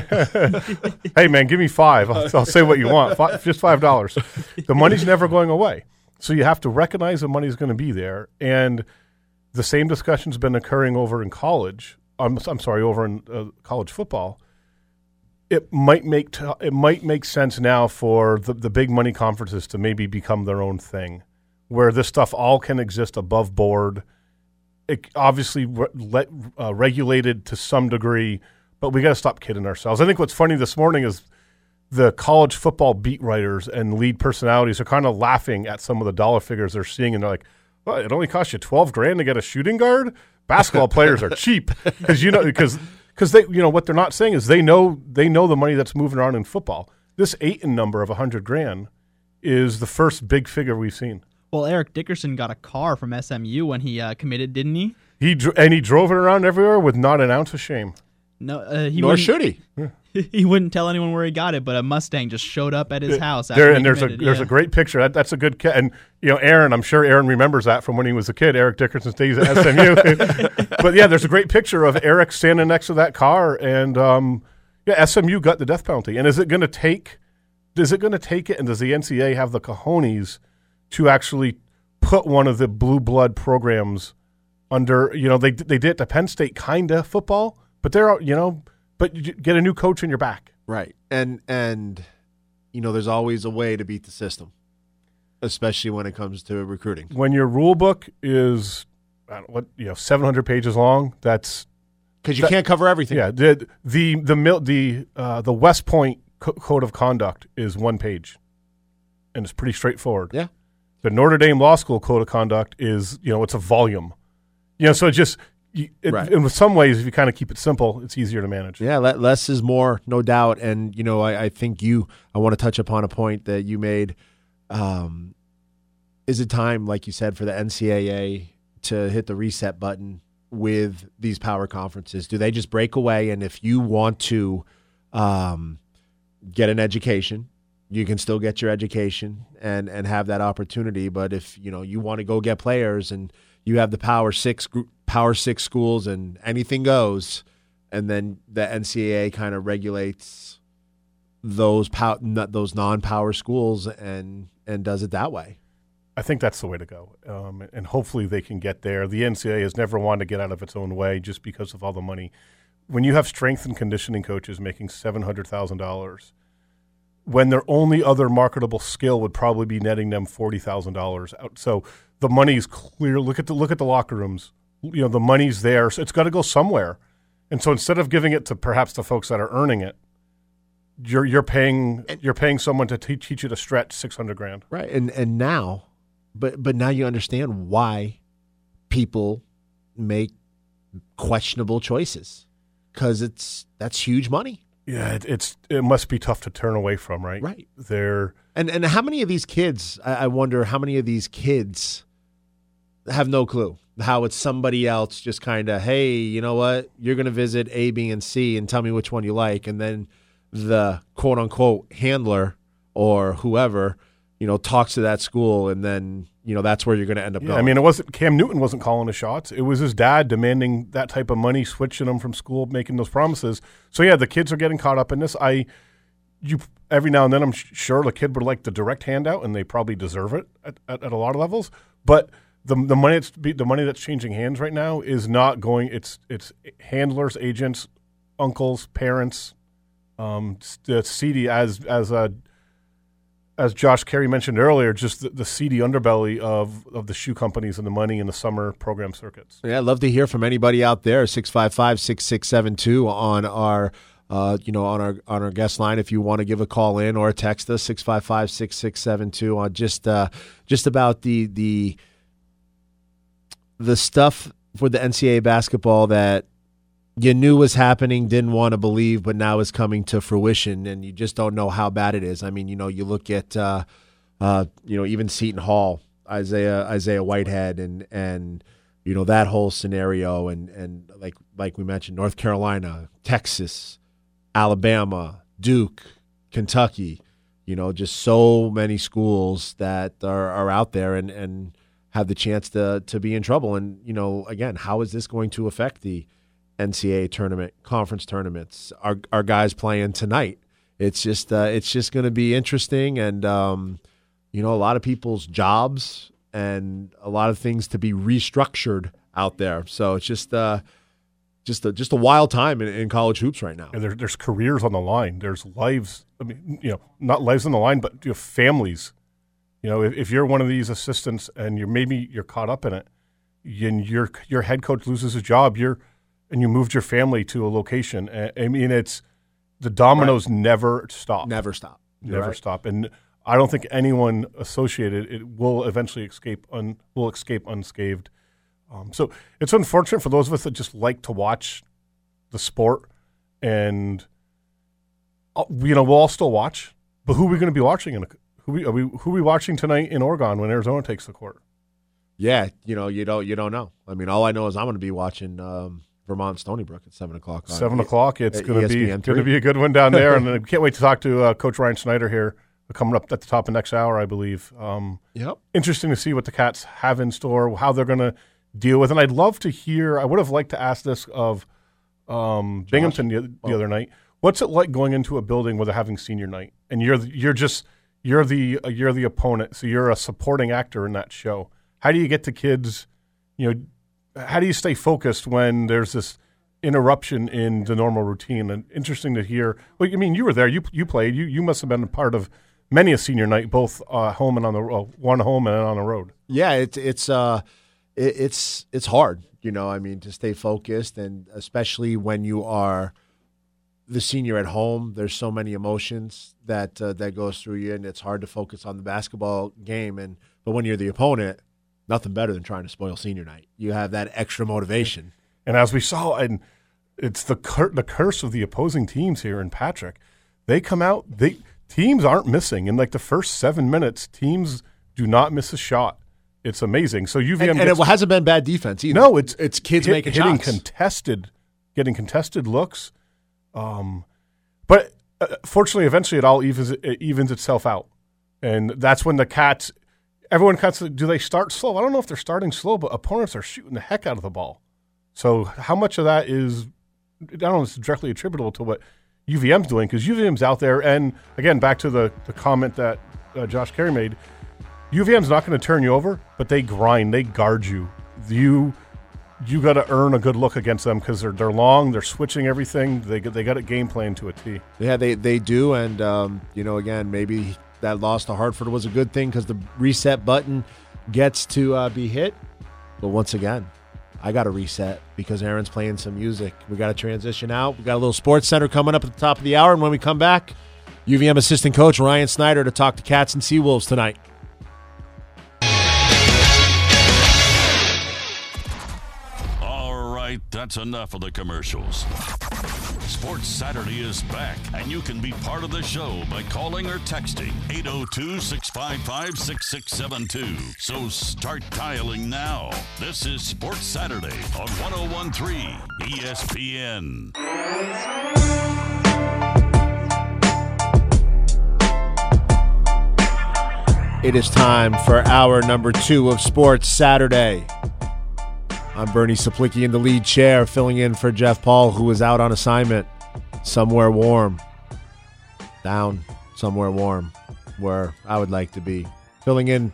Hey man, give me five. I'll, I'll say what you want. Five, just five dollars. The money's never going away. So you have to recognize the money's going to be there, and the same discussion's been occurring over in college. I'm, I'm sorry, over in uh, college football. It might make t- it might make sense now for the, the big money conferences to maybe become their own thing, where this stuff all can exist above board. It obviously re- let, uh, regulated to some degree, but we got to stop kidding ourselves. I think what's funny this morning is the college football beat writers and lead personalities are kind of laughing at some of the dollar figures they're seeing, and they're like, "Well, it only costs you twelve grand to get a shooting guard." Basketball players are cheap because you know because because they you know what they're not saying is they know they know the money that's moving around in football. This Ayton number of a hundred grand is the first big figure we've seen. Well, Eric Dickerson got a car from S M U when he uh, committed, didn't he? He dr- and he drove it around everywhere with not an ounce of shame. No, uh, he nor should he. Yeah. He wouldn't tell anyone where he got it, but a Mustang just showed up at his house. There, After and there's committed. a there's yeah. a great picture. That, that's a good ca- and you know Aaron. I'm sure Aaron remembers that from when he was a kid. Eric Dickerson stays at S M U. But yeah, there's a great picture of Eric standing next to that car, and um, yeah, S M U got the death penalty. And is it going to take? Is it going to take it? And does the N C double A have the cojones to actually put one of the blue blood programs under? You know, they they did it to Penn State, kinda football, but they're you know, but you get a new coach in your back. Right. And, and you know, there's always a way to beat the system, especially when it comes to recruiting. When your rule book is, I don't know, what you know, seven hundred pages long, that's because you that, can't cover everything. Yeah. The the the the, the, uh, the West Point co- Code of Conduct is one page, and it's pretty straightforward. Yeah. The Notre Dame Law School Code of Conduct is, you know, it's a volume. You know, so it just You, it, right. in some ways, if you kind of keep it simple, it's easier to manage. Yeah, le- less is more, no doubt. And, you know, I, I think you, I want to touch upon a point that you made. Um, is it time, like you said, for the N C double A to hit the reset button with these power conferences? Do they just break away? And if you want to um, get an education, you can still get your education and, and have that opportunity. But if, you know, you want to go get players and you have the Power Six group, Power Six schools and anything goes, and then the N C double A kind of regulates those pow- those non-power schools and and does it that way. I think that's the way to go, um, and hopefully they can get there. The N C double A has never wanted to get out of its own way just because of all the money. When you have strength and conditioning coaches making seven hundred thousand dollars, when their only other marketable skill would probably be netting them forty thousand dollars out. So the money's clear. Look at the look at the locker rooms. You know, the money's there, so it's got to go somewhere. And so instead of giving it to perhaps the folks that are earning it, you're you're paying you're paying someone to teach, teach you to stretch six hundred grand. Right, and and now, but but now you understand why people make questionable choices, because it's that's huge money. Yeah, it, it's it must be tough to turn away from, right? Right. They're and and how many of these kids? I, I wonder how many of these kids have no clue. How it's somebody else just kind of, hey, you know what? You're going to visit A, B, and C and tell me which one you like. And then the quote-unquote handler or whoever, you know, talks to that school, and then, you know, that's where you're going to end up yeah, going. I mean, it wasn't Cam Newton wasn't calling the shots. It was his dad demanding that type of money, switching him from school, making those promises. So, yeah, the kids are getting caught up in this. I, you every now and then I'm sure the kid would like the direct handout, and they probably deserve it at, at, at a lot of levels. But The the money that's the money that's changing hands right now is not going. It's it's handlers, agents, uncles, parents, um, the seedy as as uh, as Josh Carey mentioned earlier, just the, the seedy underbelly of of the shoe companies and the money in the summer program circuits. Yeah, I'd love to hear from anybody out there. six five five, six six seven two on our uh, you know on our on our guest line if you want to give a call in, or text us six five five, six six seven two on just uh, just about the the. the stuff for the N C double A basketball that you knew was happening, didn't want to believe, but now is coming to fruition, and you just don't know how bad it is. I mean, you know, you look at, uh, uh, you know, even Seton Hall, Isaiah Isaiah Whitehead, and and you know that whole scenario, and and like like we mentioned, North Carolina, Texas, Alabama, Duke, Kentucky, you know, just so many schools that are are out there, and and. have the chance to to be in trouble. And, you know, again, how is this going to affect the N C double A tournament, conference tournaments, our our guys playing tonight? It's just uh, it's just going to be interesting, and, um, you know, a lot of people's jobs and a lot of things to be restructured out there. So it's just uh, just a, just a wild time in, in college hoops right now. And there, there's careers on the line. There's lives, I mean, you know, not lives on the line, but you know, families. You know, if, if you're one of these assistants and you're maybe you're caught up in it, and your your head coach loses his job, you're and you moved your family to a location. I mean, it's the dominoes right. never stop, never stop, never right. stop. And I don't think anyone associated it will eventually escape un, will escape unscathed. Um, so it's unfortunate for those of us that just like to watch the sport, and uh, you know we'll all still watch. But who are we going to be watching in a Who we, are we who are we watching tonight in Oregon when Arizona takes the court? Yeah, you know, you don't you don't know. I mean, all I know is I'm going to be watching um, Vermont Stony Brook at seven o'clock. Seven o'clock. It's going to be going to be a good one down there, and I can't wait to talk to uh, Coach Ryan Schneider here coming up at the top of next hour, I believe. Um, yep. Interesting to see what the Cats have in store, how they're going to deal with, and I'd love to hear. I would have liked to ask this of um, Binghamton the, the oh. other night. What's it like going into a building where they're having senior night, and you're you're just You're the uh, you're the opponent, so you're a supporting actor in that show. How do you get the kids, you know, how do you stay focused when there's this interruption in the normal routine? And interesting to hear. Well, I mean, you were there, you you played, you you must have been a part of many a senior night, both uh, home and on the uh, one home and on the road. Yeah, it's it's uh, it, it's it's hard, you know. I mean, to stay focused, and especially when you are the senior at home, there's so many emotions that uh, that goes through you, and it's hard to focus on the basketball game. And but when you're the opponent, nothing better than trying to spoil senior night. You have that extra motivation. And as we saw, and it's the cur- the curse of the opposing teams here in Patrick. They come out, they teams aren't missing in like the first seven minutes. Teams do not miss a shot. It's amazing. So U V M and, and gets, it hasn't been bad defense either. No, it's it's kids hit, making hitting shots. contested, getting contested looks. Um, but uh, fortunately, eventually it all evens it evens itself out, and that's when the Cats. Everyone cuts. Do they start slow? I don't know if they're starting slow, but opponents are shooting the heck out of the ball. So how much of that is? I don't know. It's directly attributable to what U V M's doing, because U V M's out there. And, again, back to the, the comment that uh, Josh Carey made, U V M's not going to turn you over, but they grind. They guard you. You you got to earn a good look against them because they're, they're long. They're switching everything. They, they got a game plan to a T. Yeah, they, they do. And, um, you know, again, maybe that loss to Hartford was a good thing because the reset button gets to uh, be hit. But once again, I got to reset because Aaron's playing some music. We got to transition out. We got a little Sports Center coming up at the top of the hour. And when we come back, U V M assistant coach Ryan Snyder to talk to Cats and Seawolves tonight. That's enough of the commercials. Sports Saturday is back, and you can be part of the show by calling or texting eight oh two, six five five, six six seven two. So start dialing now. This is Sports Saturday on one oh one point three E S P N. It is time for hour number two of Sports Saturday. I'm Bernie Saplicki in the lead chair, filling in for Jeff Paul, who is out on assignment somewhere warm. Down somewhere warm, where I would like to be. Filling in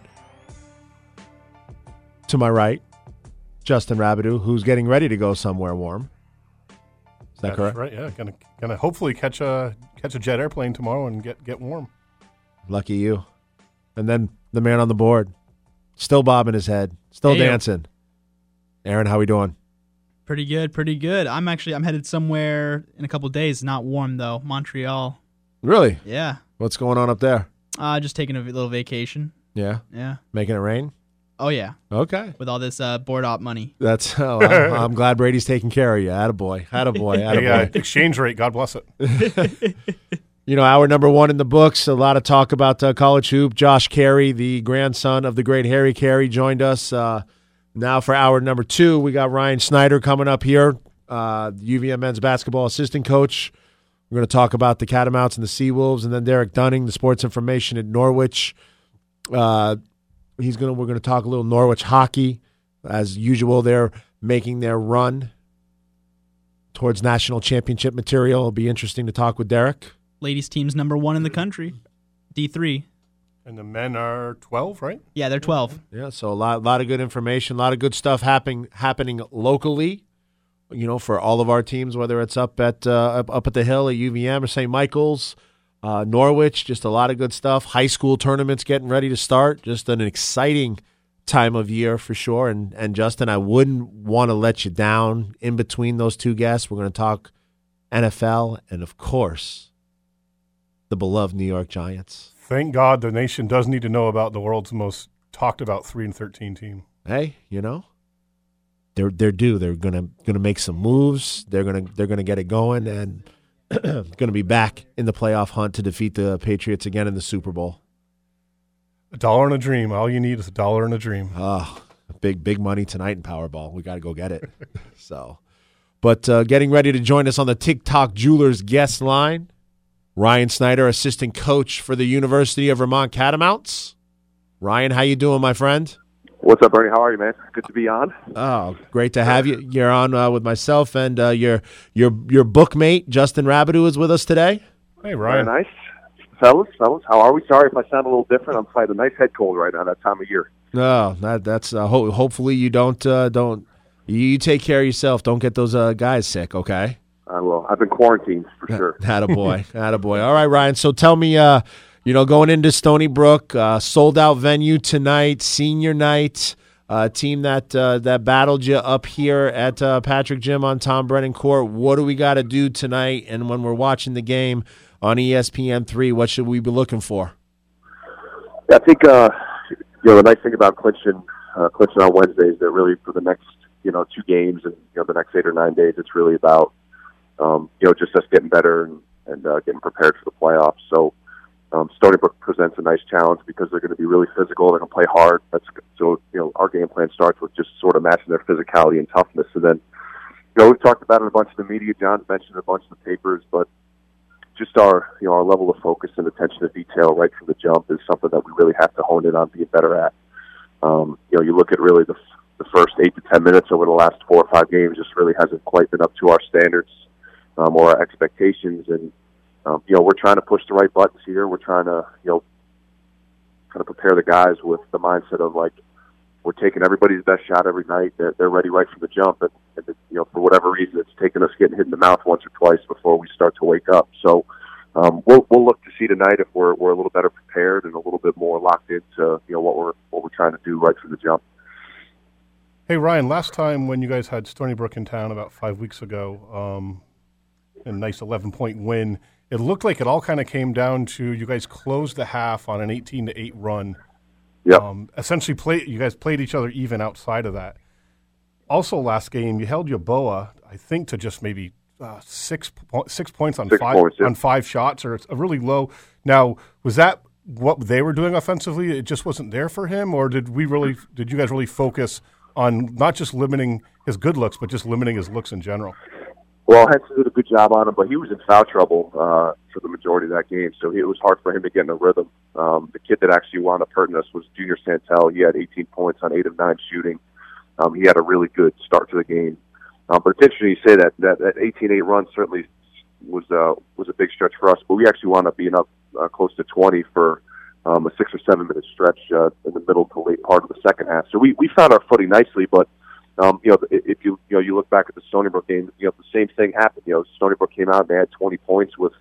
to my right, Justin Rabideau, who's getting ready to go somewhere warm. Is that That's correct? Right, yeah. Gonna gonna hopefully catch a catch a jet airplane tomorrow and get, get warm. Lucky you. And then the man on the board, still bobbing his head, still Hey, dancing. Aaron, how we doing? Pretty good, pretty good. I'm actually I'm headed somewhere in a couple of days. Not warm though. Montreal. Really? Yeah. What's going on up there? Uh, just taking a little vacation. Yeah. Yeah. Making it rain? Oh yeah. Okay. With all this uh, board op money. That's. Oh, I'm, I'm glad Brady's taking care of you. Attaboy. Attaboy. Attaboy. Hey, uh, exchange rate, God bless it. You know, hour number one in the books. A lot of talk about uh, college hoop. Josh Carey, the grandson of the great Harry Carey, joined us. Uh, now for hour number two, we got Ryan Snyder coming up here, uh, U V M men's basketball assistant coach. We're going to talk about the Catamounts and the Seawolves, and then Derek Dunning, the sports information at Norwich. Uh, he's going. We're going to talk a little Norwich hockey, as usual. They're making their run towards national championship material. It'll be interesting to talk with Derek. Ladies team's number one in the country, D three. And the men are twelve, right? Yeah, they're twelve. Yeah, so a lot, lot of good information, a lot of good stuff happening happening locally. You know, for all of our teams, whether it's up at uh, up, up at the hill at U V M or Saint Michael's, uh, Norwich, just a lot of good stuff. High school tournaments getting ready to start. Just an exciting time of year for sure. And and Justin, I wouldn't want to let you down in between those two guests. We're going to talk N F L and, of course, the beloved New York Giants. Thank God the nation does need to know about the world's most talked about three and thirteen team. Hey, you know, they're they're due. They're gonna gonna make some moves. They're gonna they're gonna get it going, and gonna be back in the playoff hunt to defeat the Patriots again in the Super Bowl. A dollar and a dream. All you need is a dollar and a dream. Oh, big big money tonight in Powerball. We got to go get it. so, but uh, getting ready to join us on the TikTok Jewelers guest line. Ryan Snyder, assistant coach for the University of Vermont Catamounts. Ryan, how you doing, my friend? What's up, Bernie? How are you, man? Good to be on. Oh, great to have you. You're on uh, with myself and uh, your your your bookmate Justin Rabideau is with us today. Hey, Ryan. Very nice, fellas. Fellas, how are we? Sorry if I sound a little different. I'm fighting a nice head cold right now. That time of year. No, that that's uh, ho- hopefully you don't uh, don't you take care of yourself. Don't get those uh, guys sick. Okay. I will. I've been quarantined for sure. Attaboy. Attaboy. All right, Ryan. So tell me, uh, you know, going into Stony Brook, uh, sold out venue tonight, senior night, uh, team that uh, that battled you up here at uh, Patrick Gym on Tom Brennan Court. What do we got to do tonight? And when we're watching the game on E S P N three, what should we be looking for? I think uh, you know the nice thing about clinching uh, clinching on Wednesdays that really for the next you know two games and you know the next eight or nine days, it's really about Um, you know, just us getting better and, and uh, getting prepared for the playoffs. So um, Stony Brook presents a nice challenge because they're going to be really physical. They're going to play hard. That's so you know our game plan starts with just sort of matching their physicality and toughness. And then you know we've talked about it in a bunch of the media. John's mentioned a bunch of the papers, but just our you know our level of focus and attention to detail right from the jump is something that we really have to hone in on being better at. Um, you know, you look at really the the first eight to ten minutes over the last four or five games just really hasn't quite been up to our standards. Um, or our expectations, and um, you know, we're trying to push the right buttons here. We're trying to, you know, kind of prepare the guys with the mindset of, like, we're taking everybody's best shot every night. They're, they're ready right from the jump. And, and, you know, for whatever reason, it's taken us getting hit in the mouth once or twice before we start to wake up. So um, we'll, we'll look to see tonight if we're, we're a little better prepared and a little bit more locked into, you know, what we're, what we're trying to do right from the jump. Hey, Ryan, last time when you guys had Stony Brook in town about five weeks ago, um, a nice eleven-point win, it looked like it all kind of came down to you guys closed the half on an eighteen to eight run. Yep. Um, essentially, play, you guys played each other even outside of that. Also, last game, you held Yaboa, I think, to just maybe uh, six six points on six five points, yeah. on five shots, or a really low. Now, was that what they were doing offensively? It just wasn't there for him, or did we really? Did you guys really focus on not just limiting his good looks, but just limiting his looks in general? Well, Henson did a good job on him, but he was in foul trouble uh, for the majority of that game, so he, it was hard for him to get in a rhythm. Um, the kid that actually wound up hurting us was Junior Santel. He had eighteen points on eight of nine shooting. Um, he had a really good start to the game. Um, but it's interesting you say that. That, that eighteen eight run certainly was uh, was a big stretch for us, but we actually wound up being up uh, close to twenty for um, a six or seven minute stretch uh, in the middle to late part of the second half. So we, we found our footing nicely, but Um, you know, if you you know you look back at the Stony Brook game, you know the same thing happened. You know, Stony Brook came out and they had twenty points with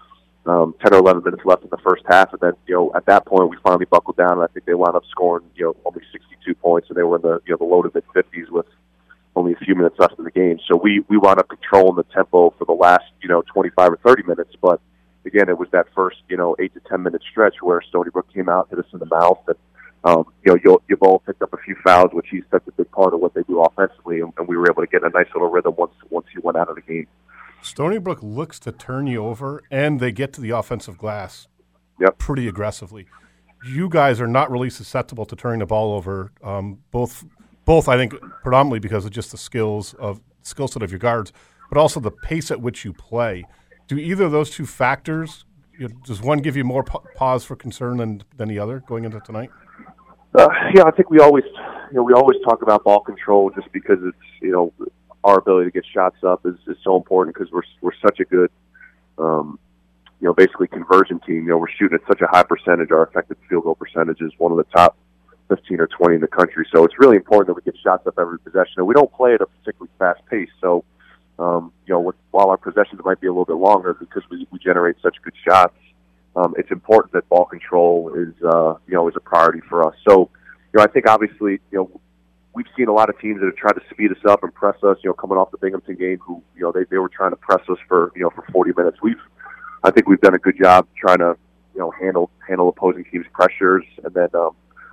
um, ten or eleven minutes left in the first half, and then you know at that point we finally buckled down, and I think they wound up scoring you know only sixty-two points, and they were in the you know the low to mid fifties with only a few minutes left in the game. So we we wound up controlling the tempo for the last you know twenty-five or thirty minutes, but again it was that first you know eight to ten minute stretch where Stony Brook came out, hit us in the mouth, and Um, you know, Yaboa picked up a few fouls, which he's such a big part of what they do offensively, and, and we were able to get a nice little rhythm once once he went out of the game. Stony Brook looks to turn you over, and they get to the offensive glass yep. pretty aggressively. You guys are not really susceptible to turning the ball over, um, both, both I think, predominantly because of just the skills of skill set of your guards, but also the pace at which you play. Do either of those two factors, you know, does one give you more pa- pause for concern than, than the other going into tonight? Uh, yeah, I think we always, you know, we always talk about ball control just because it's, you know, our ability to get shots up is, is so important because we're we're such a good, um, you know, basically conversion team. You know, we're shooting at such a high percentage. Our effective field goal percentage is one of the top fifteen or twenty in the country. So it's really important that we get shots up every possession. And we don't play at a particularly fast pace. So, um, you know, with, while our possessions might be a little bit longer because we, we generate such good shots, Um, it's important that ball control is, uh, you know, is a priority for us. So, you know, I think obviously, you know, we've seen a lot of teams that have tried to speed us up and press us. You know, coming off the Binghamton game, who, you know, they, they were trying to press us for, you know, for forty minutes. We've, I think we've done a good job trying to, you know, handle handle opposing teams' pressures. And then, um,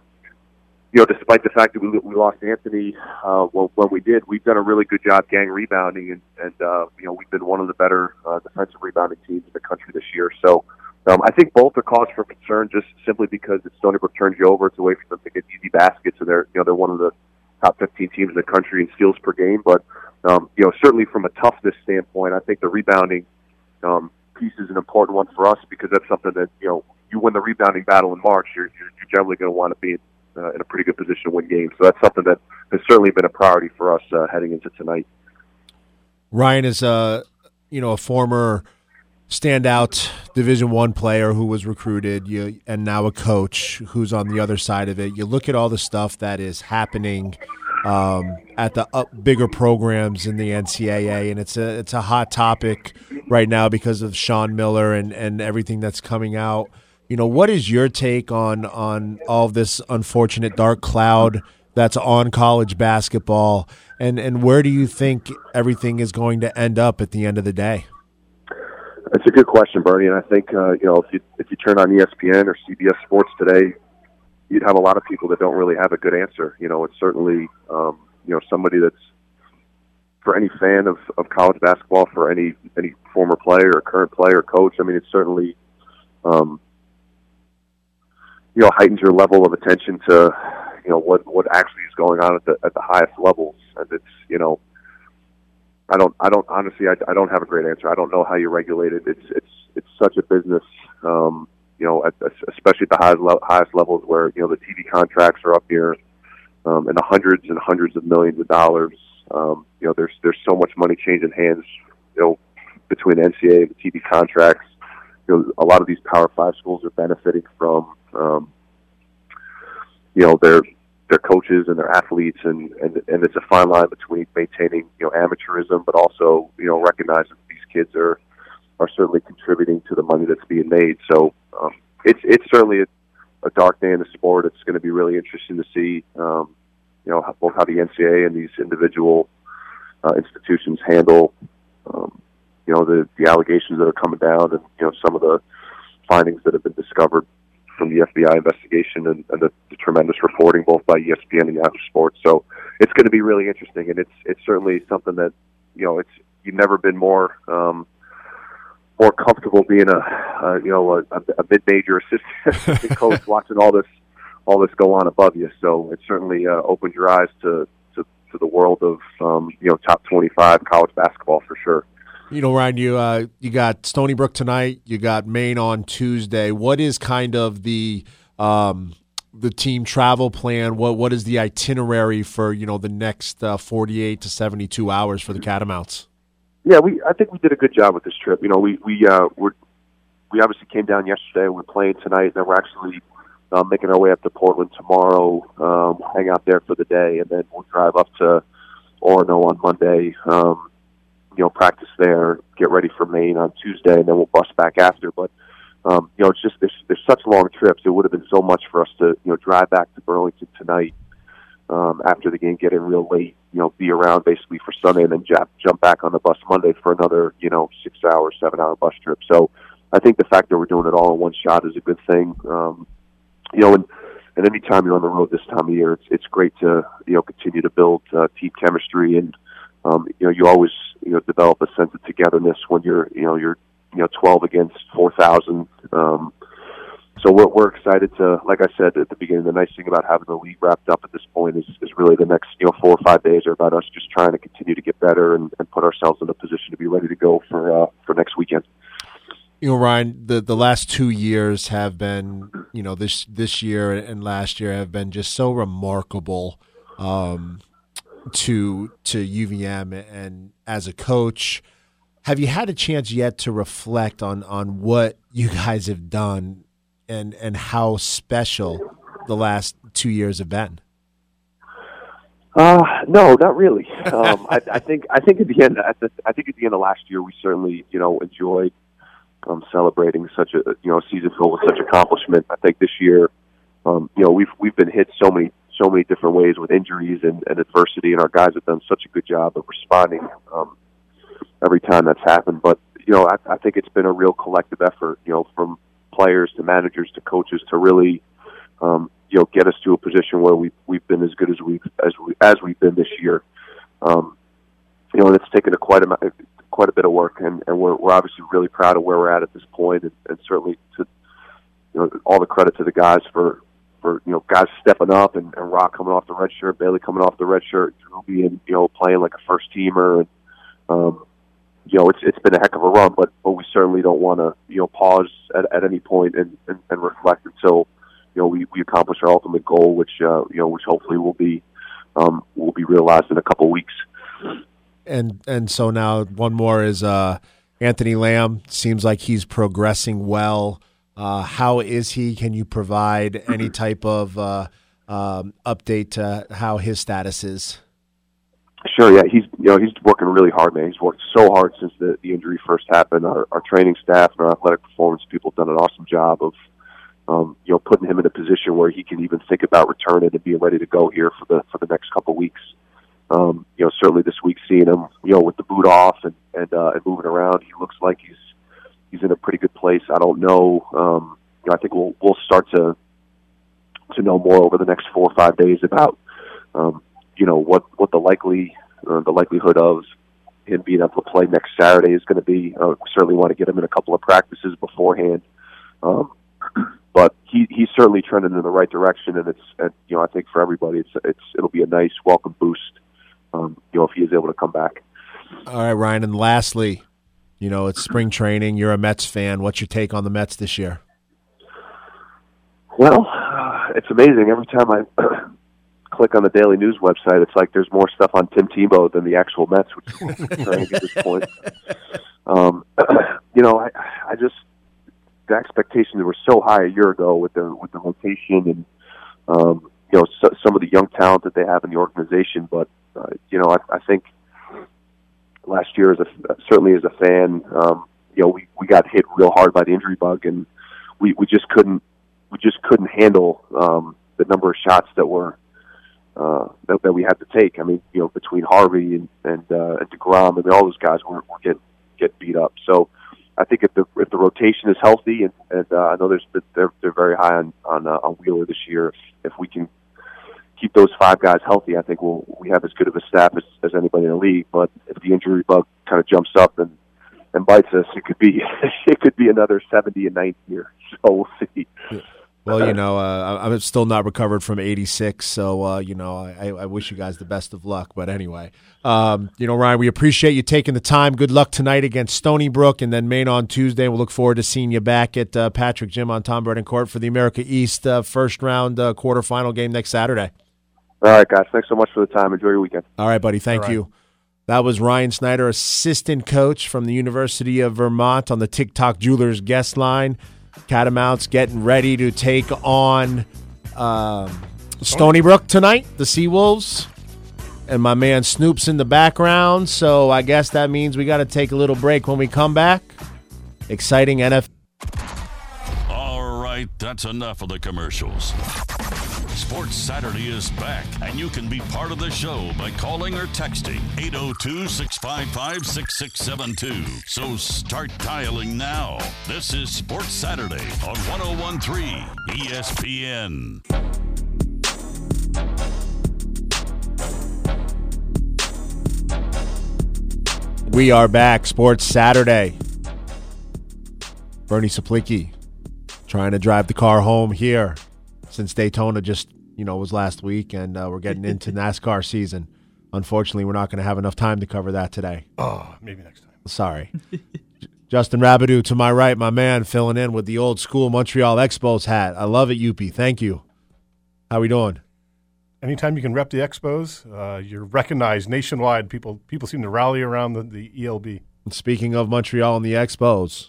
you know, despite the fact that we we lost Anthony, uh, well, when we did, we've done a really good job gang rebounding, and and uh, you know, we've been one of the better uh, defensive rebounding teams in the country this year. So. Um, I think both are cause for concern just simply because if Stony Brook turns you over, it's a way for them to get easy baskets, and they're you know they're one of the top fifteen teams in the country in steals per game. But um, you know certainly from a toughness standpoint, I think the rebounding um, piece is an important one for us because that's something that you know you win the rebounding battle in March, you're you're, you're generally going to want to be uh, in a pretty good position to win games. So that's something that has certainly been a priority for us uh, heading into tonight. Ryan is a you know a former standout Division One player who was recruited, you, and now a coach who's on the other side of it. You look at all the stuff that is happening um, at the up bigger programs in the N C double A, and it's a it's a hot topic right now because of Sean Miller and, and everything that's coming out. You know, what is your take on on all of this unfortunate dark cloud that's on college basketball, and, and where do you think everything is going to end up at the end of the day? That's a good question, Bernie, and I think uh, you know if you if you turn on E S P N or C B S Sports today, you'd have a lot of people that don't really have a good answer. You know, it's certainly um, you know somebody that's for any fan of, of college basketball, for any any former player or current player or coach. I mean, it's certainly um, you know heightens your level of attention to you know what what actually is going on at the at the highest levels, and it's you know. I don't. I don't. Honestly, I, I don't have a great answer. I don't know how you regulate it. It's it's it's such a business, um, you know, at, especially at the highest le- highest levels where you know the T V contracts are up here um, in the hundreds and hundreds of millions of dollars. Um, you know, there's there's so much money changing hands, you know, between the N C double A and the T V contracts. you know, a lot of these Power Five schools are benefiting from, um, you know, their their coaches and their athletes, and, and and it's a fine line between maintaining, you know, amateurism, but also, you know, recognizing that these kids are are certainly contributing to the money that's being made. So um, it's it's certainly a, a dark day in the sport. It's going to be really interesting to see, um, you know, how, both how the N C double A and these individual uh, institutions handle, um, you know, the the allegations that are coming down, and you know, some of the findings that have been discovered from the F B I investigation, and, and the, the tremendous reporting both by E S P N and Yahoo Sports. So it's going to be really interesting, and it's it's certainly something that, you know, it's you've never been more um, more comfortable being a, a you know a, a mid-major assistant coach watching all this all this go on above you. So it certainly uh, opened your eyes to, to to the world of um, you know top twenty-five college basketball for sure. You know, Ryan, you uh, you got Stony Brook tonight. You got Maine on Tuesday. What is kind of the um, the team travel plan? What what is the itinerary for, you know, the next uh, forty-eight to seventy-two hours for the Catamounts? Yeah, we I think we did a good job with this trip. You know, we we uh, we're, we obviously came down yesterday. We're playing tonight, and then we're actually uh, making our way up to Portland tomorrow. Um, hang out there for the day, and then we'll drive up to Orono on Monday. Um, you know, practice there, get ready for Maine on Tuesday, and then we'll bus back after. But, um, you know, it's just, there's, there's such long trips. It would have been so much for us to, you know, drive back to Burlington tonight um, after the game, get in real late, you know, be around basically for Sunday, and then jump, jump back on the bus Monday for another, you know, six-hour, seven-hour bus trip. So I think the fact that we're doing it all in one shot is a good thing. Um, you know, and, and anytime you're on the road this time of year, it's, it's great to, you know, continue to build uh, team chemistry, and, um, you know, you always, you know, develop a sense of togetherness when you're, you know, you're, you know, twelve against four thousand. Um, so we're, we're excited to, like I said at the beginning, the nice thing about having the league wrapped up at this point is, is really the next, you know, four or five days are about us just trying to continue to get better and, and put ourselves in a position to be ready to go for, uh, for next weekend. You know, Ryan, the, the last two years have been, you know, this, this year and last year have been just so remarkable, um, to to U V M, and as a coach, have you had a chance yet to reflect on on what you guys have done and and how special the last two years have been? Uh, no, not really. Um, I, I think I think at the end, at the, I think at the end of last year, we certainly, you know, enjoyed um, celebrating such a, you know, season filled with such accomplishment. I think this year, um, you know, we've we've been hit so many. so many different ways with injuries and, and adversity, and our guys have done such a good job of responding um, every time that's happened. But, you know, I, I think it's been a real collective effort, you know, from players to managers to coaches to really, um, you know, get us to a position where we've, we've been as good as we've, as, we, as we've been this year. Um, you know, and it's taken a quite a, quite a bit of work, and, and we're, we're obviously really proud of where we're at at this point, and, and certainly to, you know, all the credit to the guys for, for, you know, guys stepping up, and, and Rock coming off the red shirt, Bailey coming off the red shirt, Drew being, you know, playing like a first teamer. And, um, you know, it's it's been a heck of a run, but, but we certainly don't want to, you know, pause at, at any point and, and, and reflect until, you know, we, we accomplish our ultimate goal, which, uh, you know, which hopefully will be, um, will be realized in a couple weeks. And, and so now one more is, uh, Anthony Lamb seems like he's progressing well. Uh, how is he? Can you provide any type of uh, um, update to how his status is? Sure. Yeah, he's you know he's working really hard, man. He's worked so hard since the, the injury first happened. Our, our training staff and our athletic performance people have done an awesome job of um, you know putting him in a position where he can even think about returning and being ready to go here for the for the next couple of weeks. Um, you know, certainly this week, seeing him you know with the boot off and and, uh, and moving around, he looks like he's. He's in a pretty good place. I don't know. Um, you know, I think we'll we'll start to to know more over the next four or five days about um, you know what what the likely uh, the likelihood of him being able to play next Saturday is going to be. Uh, we certainly want to get him in a couple of practices beforehand, um, but he he's certainly trending in the right direction. And it's and, you know I think for everybody it's it's it'll be a nice welcome boost. Um, you know if he is able to come back. All right, Ryan, and lastly. You know, it's spring training. You're a Mets fan. What's your take on the Mets this year? Well, uh, it's amazing. Every time I click on the Daily News website, it's like there's more stuff on Tim Tebow than the actual Mets, which is strange at this point. Um, you know, I, I just the expectations were so high a year ago with the with the rotation and um, you know so, some of the young talent that they have in the organization. But uh, you know, I, I think last year, as a certainly as a fan, um, you know, we, we got hit real hard by the injury bug, and we, we just couldn't we just couldn't handle um, the number of shots that were uh, that, that we had to take. I mean, you know, between Harvey and and, uh, and DeGrom, I mean, all those guys were, were getting get beat up. So I think if the if the rotation is healthy, and, and uh, I know there's they're they're very high on on, uh, on Wheeler this year. If, if we can keep those five guys healthy, I think we'll we have as good of a staff as, as anybody in the league. But if the injury bug kind of jumps up and, and bites us, it could be it could be another seventy and ninety year. So we'll see. Well, you know, uh, I'm still not recovered from eighty-six, so, uh, you know, I, I wish you guys the best of luck. But anyway, um, you know, Ryan, we appreciate you taking the time. Good luck tonight against Stony Brook and then Maine on Tuesday. We'll look forward to seeing you back at uh, Patrick Gym on Tom Brennan Court for the America East uh, first-round uh, quarterfinal game next Saturday. All right, guys. Thanks so much for the time. Enjoy your weekend. All right, buddy. Thank All right. you. That was Ryan Snyder, assistant coach from the University of Vermont on the TikTok Jewelers guest line. Catamounts getting ready to take on um, Stony Brook tonight, the Seawolves. And my man Snoop's in the background, so I guess that means we got to take a little break when we come back. Exciting N F L. All right, that's enough of the commercials. Sports Saturday is back, and you can be part of the show by calling or texting eight oh two, six five five, six six seven two. So start dialing now. This is Sports Saturday on one oh one point three E S P N. We are back, Sports Saturday. Bernie Saplicki trying to drive the car home here since Daytona just, you know, was last week, and uh, we're getting into NASCAR season. Unfortunately, we're not going to have enough time to cover that today. Oh, maybe next time. Sorry. Justin Rabideau to my right, my man, filling in with the old school Montreal Expos hat. I love it, Youpie. Thank you. How we doing? Anytime you can rep the Expos, uh, you're recognized nationwide. People people seem to rally around the, the E L B. And speaking of Montreal and the Expos,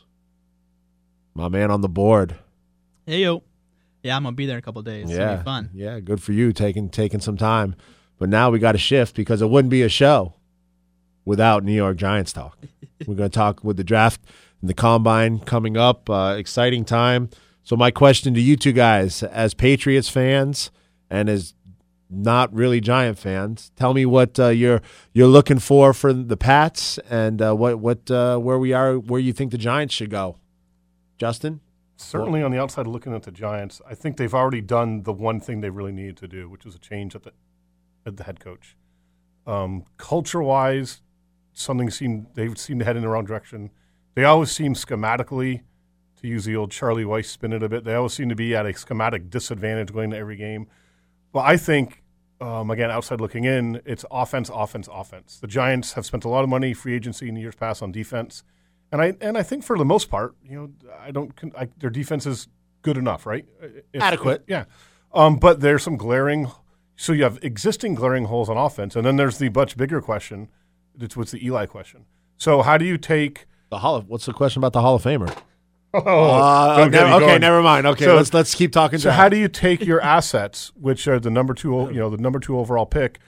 my man on the board. Hey, yo. Yeah, I'm going to be there in a couple of days. It's yeah, going to be fun. Yeah, good for you taking taking some time. But now we got to shift because it wouldn't be a show without New York Giants talk. We're going to talk with the draft and the combine coming up. Uh, exciting time. So my question to you two guys, as Patriots fans and as not really Giant fans, tell me what uh, you're you're looking for for the Pats and uh, what what uh, where we are, where you think the Giants should go. Justin? Certainly on the outside looking at the Giants, I think they've already done the one thing they really needed to do, which was a change at the at the head coach. Um, culture-wise, something seemed they seem to head in the wrong direction. They always seem schematically, to use the old Charlie Weiss spin it a bit, they always seem to be at a schematic disadvantage going to every game. Well, I think, um, again, outside looking in, it's offense, offense, offense. The Giants have spent a lot of money, free agency in the years past on defense. And I and I think for the most part, you know, I don't. I, their defense is good enough, right? If, Adequate, yeah. Um, but there's some glaring. So you have existing glaring holes on offense, and then there's the much bigger question. It's what's the Eli question. So how do you take the Hall of? What's the question about the Hall of Famer? Oh, uh, don't get okay, me okay, going. never mind. Okay, so, let's let's keep talking. So draft. how do you take your assets, which are the number two, you know, the number two overall pick?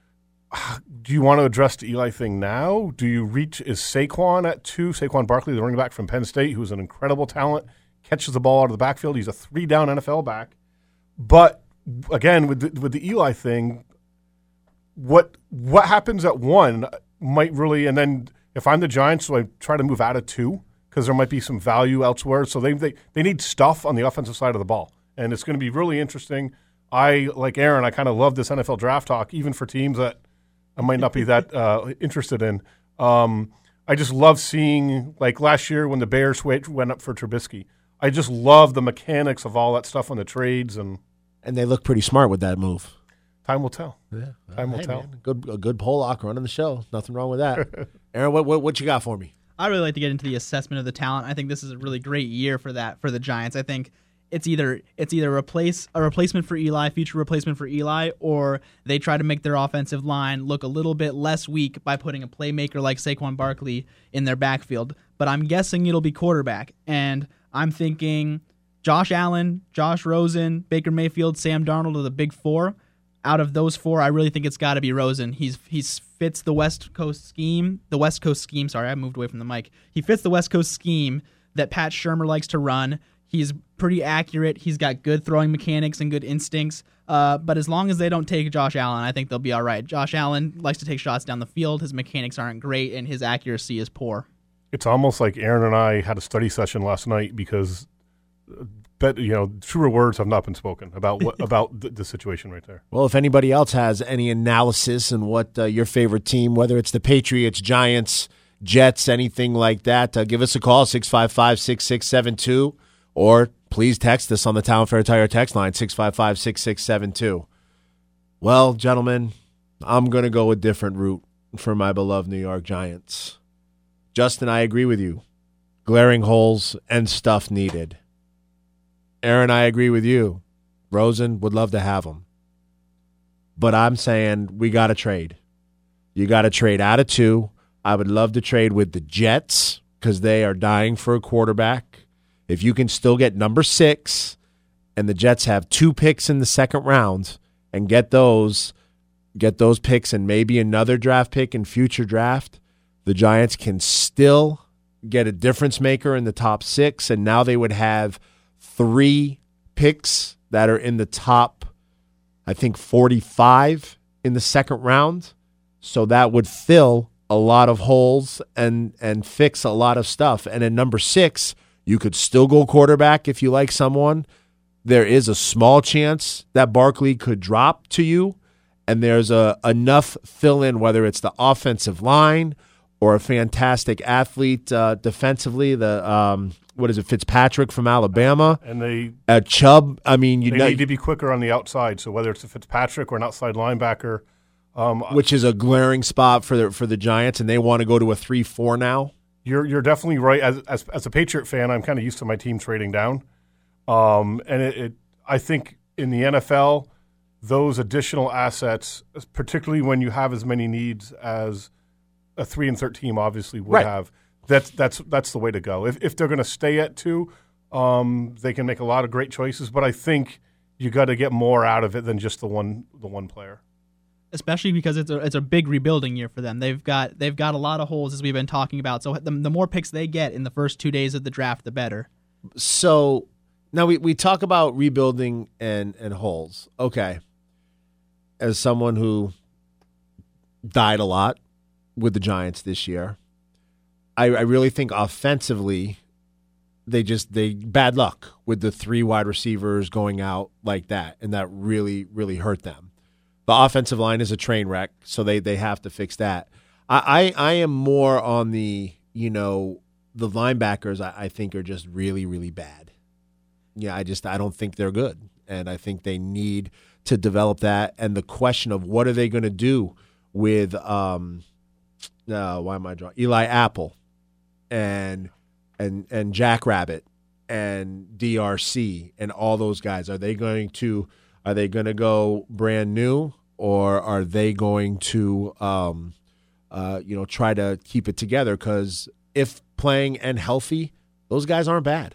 Do you want to address the Eli thing now? Do you reach, is Saquon at two? Saquon Barkley, the running back from Penn State, who's an incredible talent, catches the ball out of the backfield. He's a three-down N F L back. But, again, with the, with the Eli thing, what what happens at one might really, and then if I'm the Giants, so I try to move out of two because there might be some value elsewhere. So they, they, they need stuff on the offensive side of the ball. And it's going to be really interesting. I, like Aaron, I kind of love this N F L draft talk, even for teams that I might not be that uh, interested in. Um, I just love seeing, like last year when the Bears went up for Trubisky. I just love the mechanics of all that stuff on the trades, and and they look pretty smart with that move. Time will tell. Yeah, time will hey, tell. Man. Good, a good Pollock running the show. Nothing wrong with that. Aaron, what, what what you got for me? I really like to get into the assessment of the talent. I think this is a really great year for that for the Giants. I think it's either it's either replace a replacement for Eli, future replacement for Eli, or they try to make their offensive line look a little bit less weak by putting a playmaker like Saquon Barkley in their backfield. But I'm guessing it'll be quarterback, and I'm thinking Josh Allen, Josh Rosen, Baker Mayfield, Sam Darnold are the big four. Out of those four, I really think it's got to be Rosen. He's he's fits the West Coast scheme. The West Coast scheme. Sorry, I moved away from the mic. He fits the West Coast scheme that Pat Shurmur likes to run. He's pretty accurate. He's got good throwing mechanics and good instincts. Uh, but as long as they don't take Josh Allen, I think they'll be all right. Josh Allen likes to take shots down the field. His mechanics aren't great, and his accuracy is poor. It's almost like Aaron and I had a study session last night because, but you know, truer words have not been spoken about what about the, the situation right there. Well, if anybody else has any analysis on what uh, your favorite team, whether it's the Patriots, Giants, Jets, anything like that, uh, give us a call, six five five, six six seven two, or please text us on the Town Fair Tire text line, six five five, six six seven two. Well, gentlemen, I'm going to go a different route for my beloved New York Giants. Justin, I agree with you. Glaring holes and stuff needed. Aaron, I agree with you. Rosen would love to have him. But I'm saying we got to trade. You got to trade out of two. I would love to trade with the Jets because they are dying for a quarterback. If you can still get number six and the Jets have two picks in the second round and get those, get those picks and maybe another draft pick in future draft, the Giants can still get a difference maker in the top six, and now they would have three picks that are in the top, I think, forty-five in the second round. So that would fill a lot of holes and and fix a lot of stuff. And at number six, you could still go quarterback if you like someone. There is a small chance that Barkley could drop to you, and there's a enough fill-in, whether it's the offensive line or a fantastic athlete uh, defensively. The um, what is it, Fitzpatrick from Alabama, and they uh, Chubb. I mean, you they know, need to be quicker on the outside. So whether it's a Fitzpatrick or an outside linebacker, um, which is a glaring spot for the for the Giants, and they want to go to a three four now. You're you're definitely right. As as, as a Patriot fan, I'm kind of used to my team trading down, um, and it, it I think in the N F L, those additional assets, particularly when you have as many needs as a three and thirteen team obviously would right. have, that's that's that's the way to go. If if they're going to stay at two, um, they can make a lot of great choices. But I think you got to get more out of it than just the one the one player. Especially because it's a it's a big rebuilding year for them. They've got they've got a lot of holes as we've been talking about. So the, the more picks they get in the first two days of the draft, the better. So now we, we talk about rebuilding and, and holes. Okay. As someone who died a lot with the Giants this year, I, I really think offensively they just they bad luck with the three wide receivers going out like that, and that really, really hurt them. The offensive line is a train wreck, so they, they have to fix that. I, I, I am more on the, you know, the linebackers I, I think are just really, really bad. Yeah, I just I don't think they're good, and I think they need to develop that. And the question of what are they going to do with um, uh, why am I drawing Eli Apple and and and Jack Rabbit and D R C and all those guys? Are they going to Are they going to go brand new, or are they going to, um, uh, you know, try to keep it together? Because if playing and healthy, those guys aren't bad.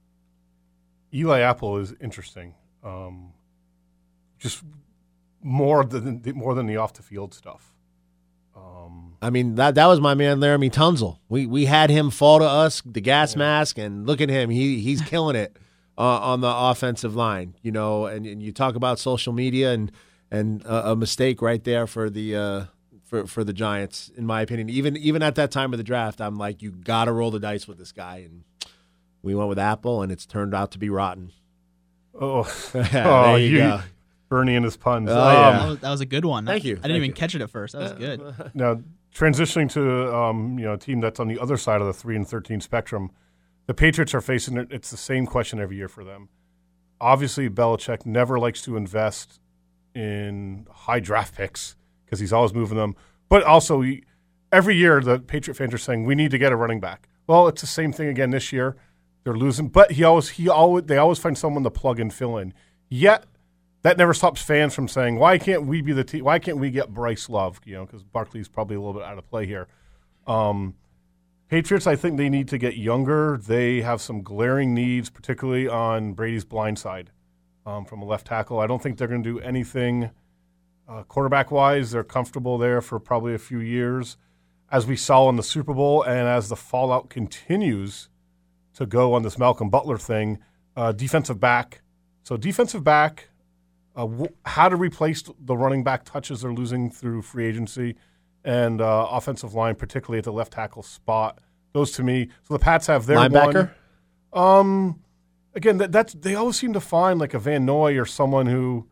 Eli Apple is interesting, um, just more than more than the off the field stuff. Um, I mean, that that was my man Laramie Tunzel. We we had him fall to us, the gas yeah. mask, and look at him. He he's killing it. Uh, on the offensive line, you know, and, and you talk about social media and and uh, a mistake right there for the uh, for for the Giants, in my opinion. Even even at that time of the draft, I'm like, you got to roll the dice with this guy, and we went with Apple, and it's turned out to be rotten. Oh, yeah, oh there you, you go. Bernie and his puns. Oh, um, yeah. that, was, that was a good one. Thank you. I didn't Thank even you. catch it at first. That was good. Now transitioning to um, you know a team that's on the other side of the three and thirteen spectrum. The Patriots are facing it. It's the same question every year for them. Obviously, Belichick never likes to invest in high draft picks because he's always moving them. But also, he, every year, the Patriot fans are saying, we need to get a running back. Well, it's the same thing again this year. They're losing. But he always, he always, they always find someone to plug and fill in. Yet, that never stops fans from saying, why can't we be the team? Why can't we get Bryce Love? You know, because Barkley's probably a little bit out of play here. Um Patriots, I think they need to get younger. They have some glaring needs, particularly on Brady's blind side um, from a left tackle. I don't think they're going to do anything uh, quarterback-wise. They're comfortable there for probably a few years. As we saw in the Super Bowl and as the fallout continues to go on this Malcolm Butler thing, uh, defensive back. So defensive back, uh, w- how to replace the running back touches they're losing through free agency, and uh, offensive line, particularly at the left tackle spot. Those to me. So the Pats have their linebacker. One. Um, again, that, that's they always seem to find like a Van Noy or someone who,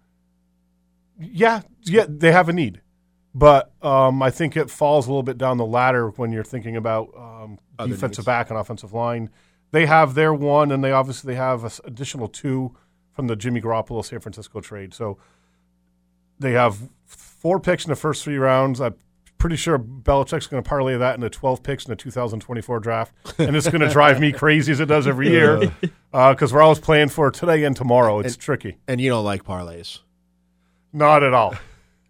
yeah, yeah, they have a need. But um, I think it falls a little bit down the ladder when you're thinking about um, defensive needs. Back and offensive line. They have their one, and they obviously have an additional two from the Jimmy Garoppolo San Francisco trade. So they have four picks in the first three rounds. I'm pretty sure Belichick's going to parlay that into twelve picks in the two thousand twenty-four draft, and it's going to drive me crazy as it does every year because uh, we're always playing for today and tomorrow. It's and, tricky. And you don't like parlays. Not at all.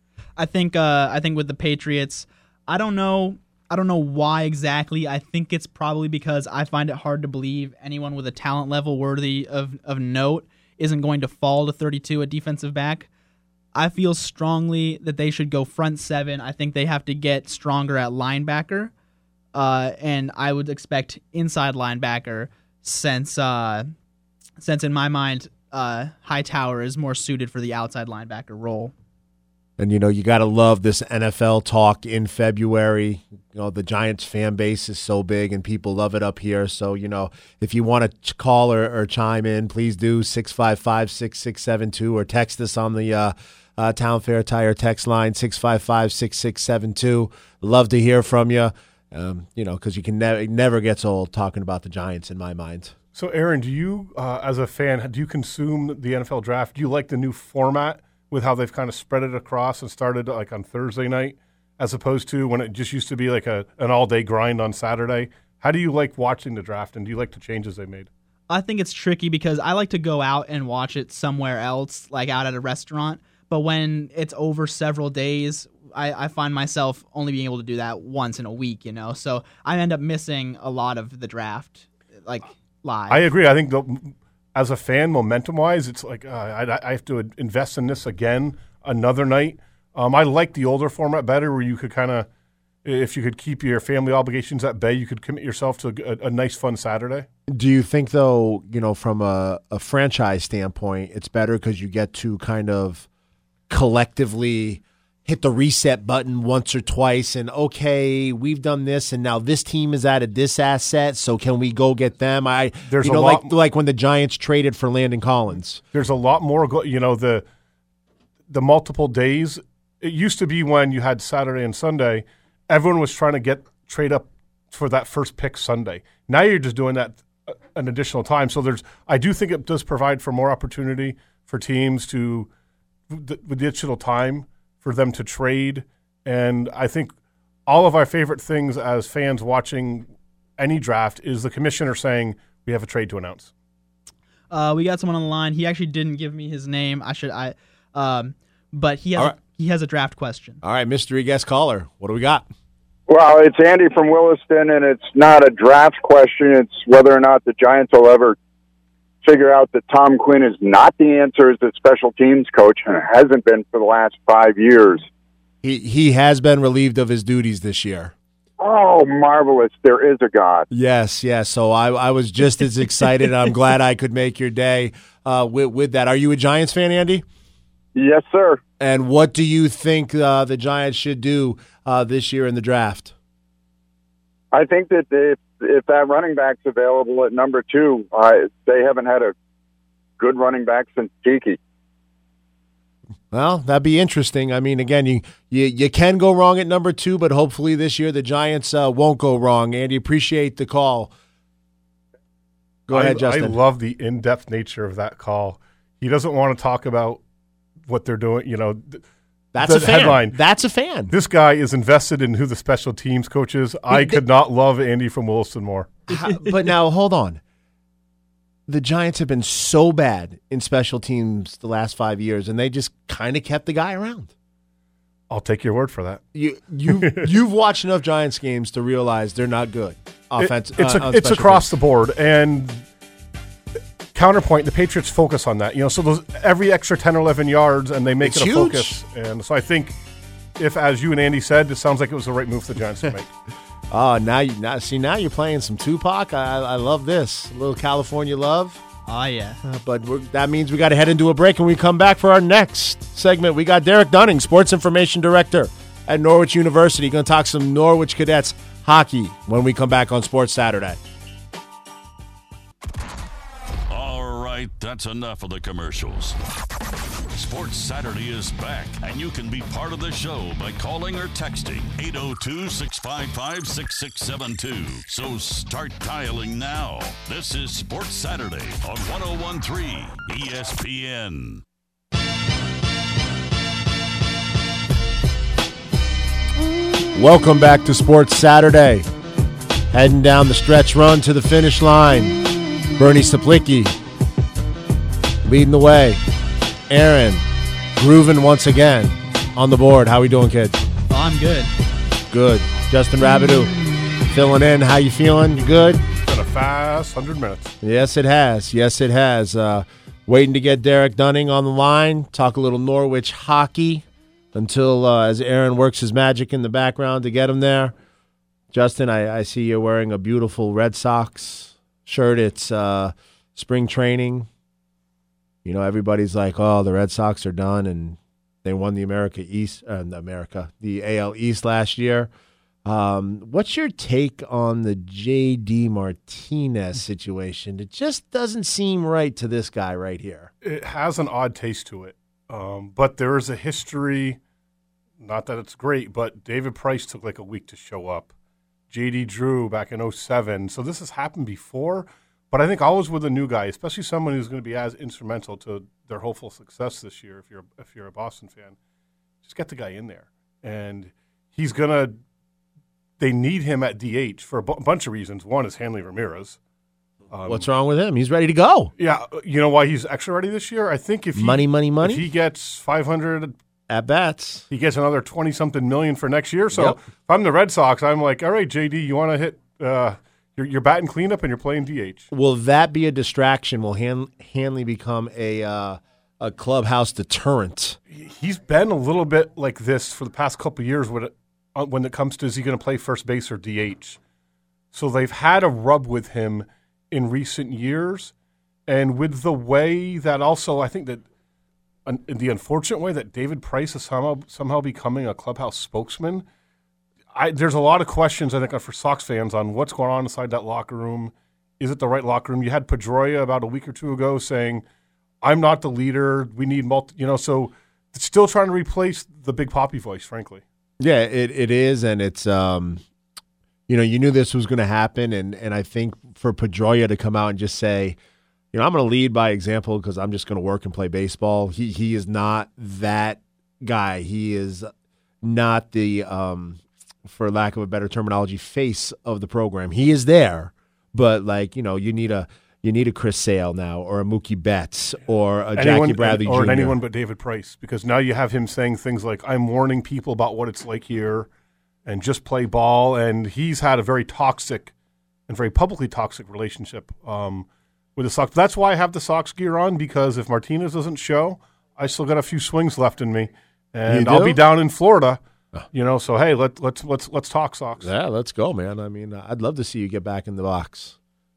I think uh, I think with the Patriots, I don't know I don't know why exactly. I think it's probably because I find it hard to believe anyone with a talent level worthy of, of note isn't going to fall to thirty-two at defensive back. I feel strongly that they should go front seven. I think they have to get stronger at linebacker, uh, and I would expect inside linebacker since uh, since in my mind uh, Hightower is more suited for the outside linebacker role. And, you know, you got to love this N F L talk in February. You know, the Giants fan base is so big and people love it up here. So, you know, if you want to call or, or chime in, please do six five five, six six seven two or text us on the uh, uh, Town Fair Tire text line, six five five, six six seven two. Love to hear from you, um, you know, because you can never, it never gets old talking about the Giants in my mind. So, Aaron, do you, uh, as a fan, do you consume the N F L draft? Do you like the new format with how they've kind of spread it across and started like on Thursday night as opposed to when it just used to be like a an all-day grind on Saturday? How do you like watching the draft, and do you like the changes they made? I think it's tricky because I like to go out and watch it somewhere else, like out at a restaurant. But when it's over several days, I, I find myself only being able to do that once in a week, you know? So I end up missing a lot of the draft, like live. I agree. I think the as a fan, momentum-wise, it's like uh, I, I have to invest in this again another night. Um, I like the older format better where you could kind of, if you could keep your family obligations at bay, you could commit yourself to a, a nice, fun Saturday. Do you think, though, you know, from a, a franchise standpoint, it's better because you get to kind of collectively hit the reset button once or twice and, okay, we've done this and now this team is added this asset, so can we go get them? I, There's you a know, lot, like like when the Giants traded for Landon Collins. There's a lot more, go, you know, the the multiple days. It used to be when you had Saturday and Sunday, everyone was trying to get trade up for that first pick Sunday. Now you're just doing that an additional time. So there's, I do think it does provide for more opportunity for teams to, with additional time, for them to trade. And I think all of our favorite things as fans watching any draft is the commissioner saying we have a trade to announce. Uh, we got someone on the line. He actually didn't give me his name. I should, I, um, but he has, right. a, he has a draft question. All right, mystery guest caller. What do we got? Well, it's Andy from Williston, and it's not a draft question. It's whether or not the Giants will ever figure out that Tom Quinn is not the answer as a special teams coach and hasn't been for the last five years. He he has been relieved of his duties this year. Oh, marvelous. There is a God. Yes, yes. So I, I was just as excited. I'm glad I could make your day uh, with, with that. Are you a Giants fan, Andy? Yes, sir. And what do you think uh, the Giants should do uh, this year in the draft? I think that if, if that running back's available at number two, uh, they haven't had a good running back since Tiki. Well, that'd be interesting. I mean, again, you, you, you can go wrong at number two, but hopefully this year the Giants uh, won't go wrong. Andy, appreciate the call. Go I, ahead, Justin. I love the in-depth nature of that call. He doesn't want to talk about what they're doing, you know. Th- That's the a fan. Headline, That's a fan. This guy is invested in who the special teams coach is. I could not love Andy from Williston more. But now, hold on. The Giants have been so bad in special teams the last five years, and they just kind of kept the guy around. I'll take your word for that. You you you've watched enough Giants games to realize they're not good. Offense. It, it's uh, a, it's across teams. the board, and counterpoint, the Patriots focus on that. You know, so those every extra ten or eleven yards, and they make it's it a huge. focus. And so I think, if as you and Andy said, it sounds like it was the right move for the Giants to make. Oh, now you now see now you're playing some Tupac. I, I love this a little California love. Oh yeah, uh, but we're, that means we got to head into a break, and we come back for our next segment. We got Derek Dunning, Sports Information Director at Norwich University, going to talk some Norwich Cadets hockey when we come back on Sports Saturday. All right, that's enough of the commercials. Sports Saturday is back, and you can be part of the show by calling or texting eight oh two, six five five, six six seven two. So start dialing now. This is Sports Saturday on one oh one point three E S P N. Welcome back to Sports Saturday. Heading down the stretch run to the finish line. Bernie Saplicki leading the way. Aaron, grooving once again on the board. How we doing, kid? Oh, I'm good. Good. Justin Rabideau filling in. How you feeling? You good? It's been a fast one hundred minutes. Yes, it has. Yes, it has. Uh, waiting to get Derek Dunning on the line. Talk a little Norwich hockey until uh, as Aaron works his magic in the background to get him there. Justin, I, I see you're wearing a beautiful Red Sox shirt. It's uh, spring training. You know, everybody's like, "Oh, the Red Sox are done," and they won the America East, uh, the America, the A L East last year. Um, what's your take on the J D Martinez situation? It just doesn't seem right to this guy right here. It has an odd taste to it, um, but there is a history. Not that it's great, but David Price took like a week to show up. J D Drew back in oh seven. So this has happened before. But I think always with a new guy, especially someone who's going to be as instrumental to their hopeful success this year, if you're if you're a Boston fan, just get the guy in there. And he's going to – they need him at D H for a b- bunch of reasons. One is Hanley Ramirez. Um, What's wrong with him? He's ready to go. Yeah. You know why he's extra ready this year? I think if he, Money, money, money. If he gets five hundred – at-bats. He gets another twenty-something million for next year. So Yep. if I'm the Red Sox, I'm like, all right, J D, you want to hit uh, – You're, you're batting cleanup and you're playing D H. Will that be a distraction? Will Han- Hanley become a uh, a clubhouse deterrent? He's been a little bit like this for the past couple of years when it, uh, when it comes to is he going to play first base or D H. So they've had a rub with him in recent years. And with the way that also I think that uh, in the unfortunate way that David Price is somehow, somehow becoming a clubhouse spokesman, I, there's a lot of questions, I think, for Sox fans on what's going on inside that locker room. Is it the right locker room? You had Pedroia about a week or two ago saying, I'm not the leader. We need multi, you know, so it's still trying to replace the Big Papi voice, frankly. Yeah, it, it is, and it's, um, you know, you knew this was going to happen, and, and I think for Pedroia to come out and just say, you know, I'm going to lead by example because I'm just going to work and play baseball. He he is not that guy. He is not the, um, for lack of a better terminology, face of the program. He is there, but like, you know, you need a you need a Chris Sale now, or a Mookie Betts, or a anyone, Jackie Bradley or Junior anyone but David Price, because now you have him saying things like, I'm warning people about what it's like here and just play ball. And he's had a very toxic and very publicly toxic relationship um, with the Sox. That's why I have the Sox gear on, because if Martinez doesn't show, I still got a few swings left in me, and I'll be down in Florida. You know, so hey, let let's let's let's talk Sox. Yeah, let's go, man. I mean, I'd love to see you get back in the box.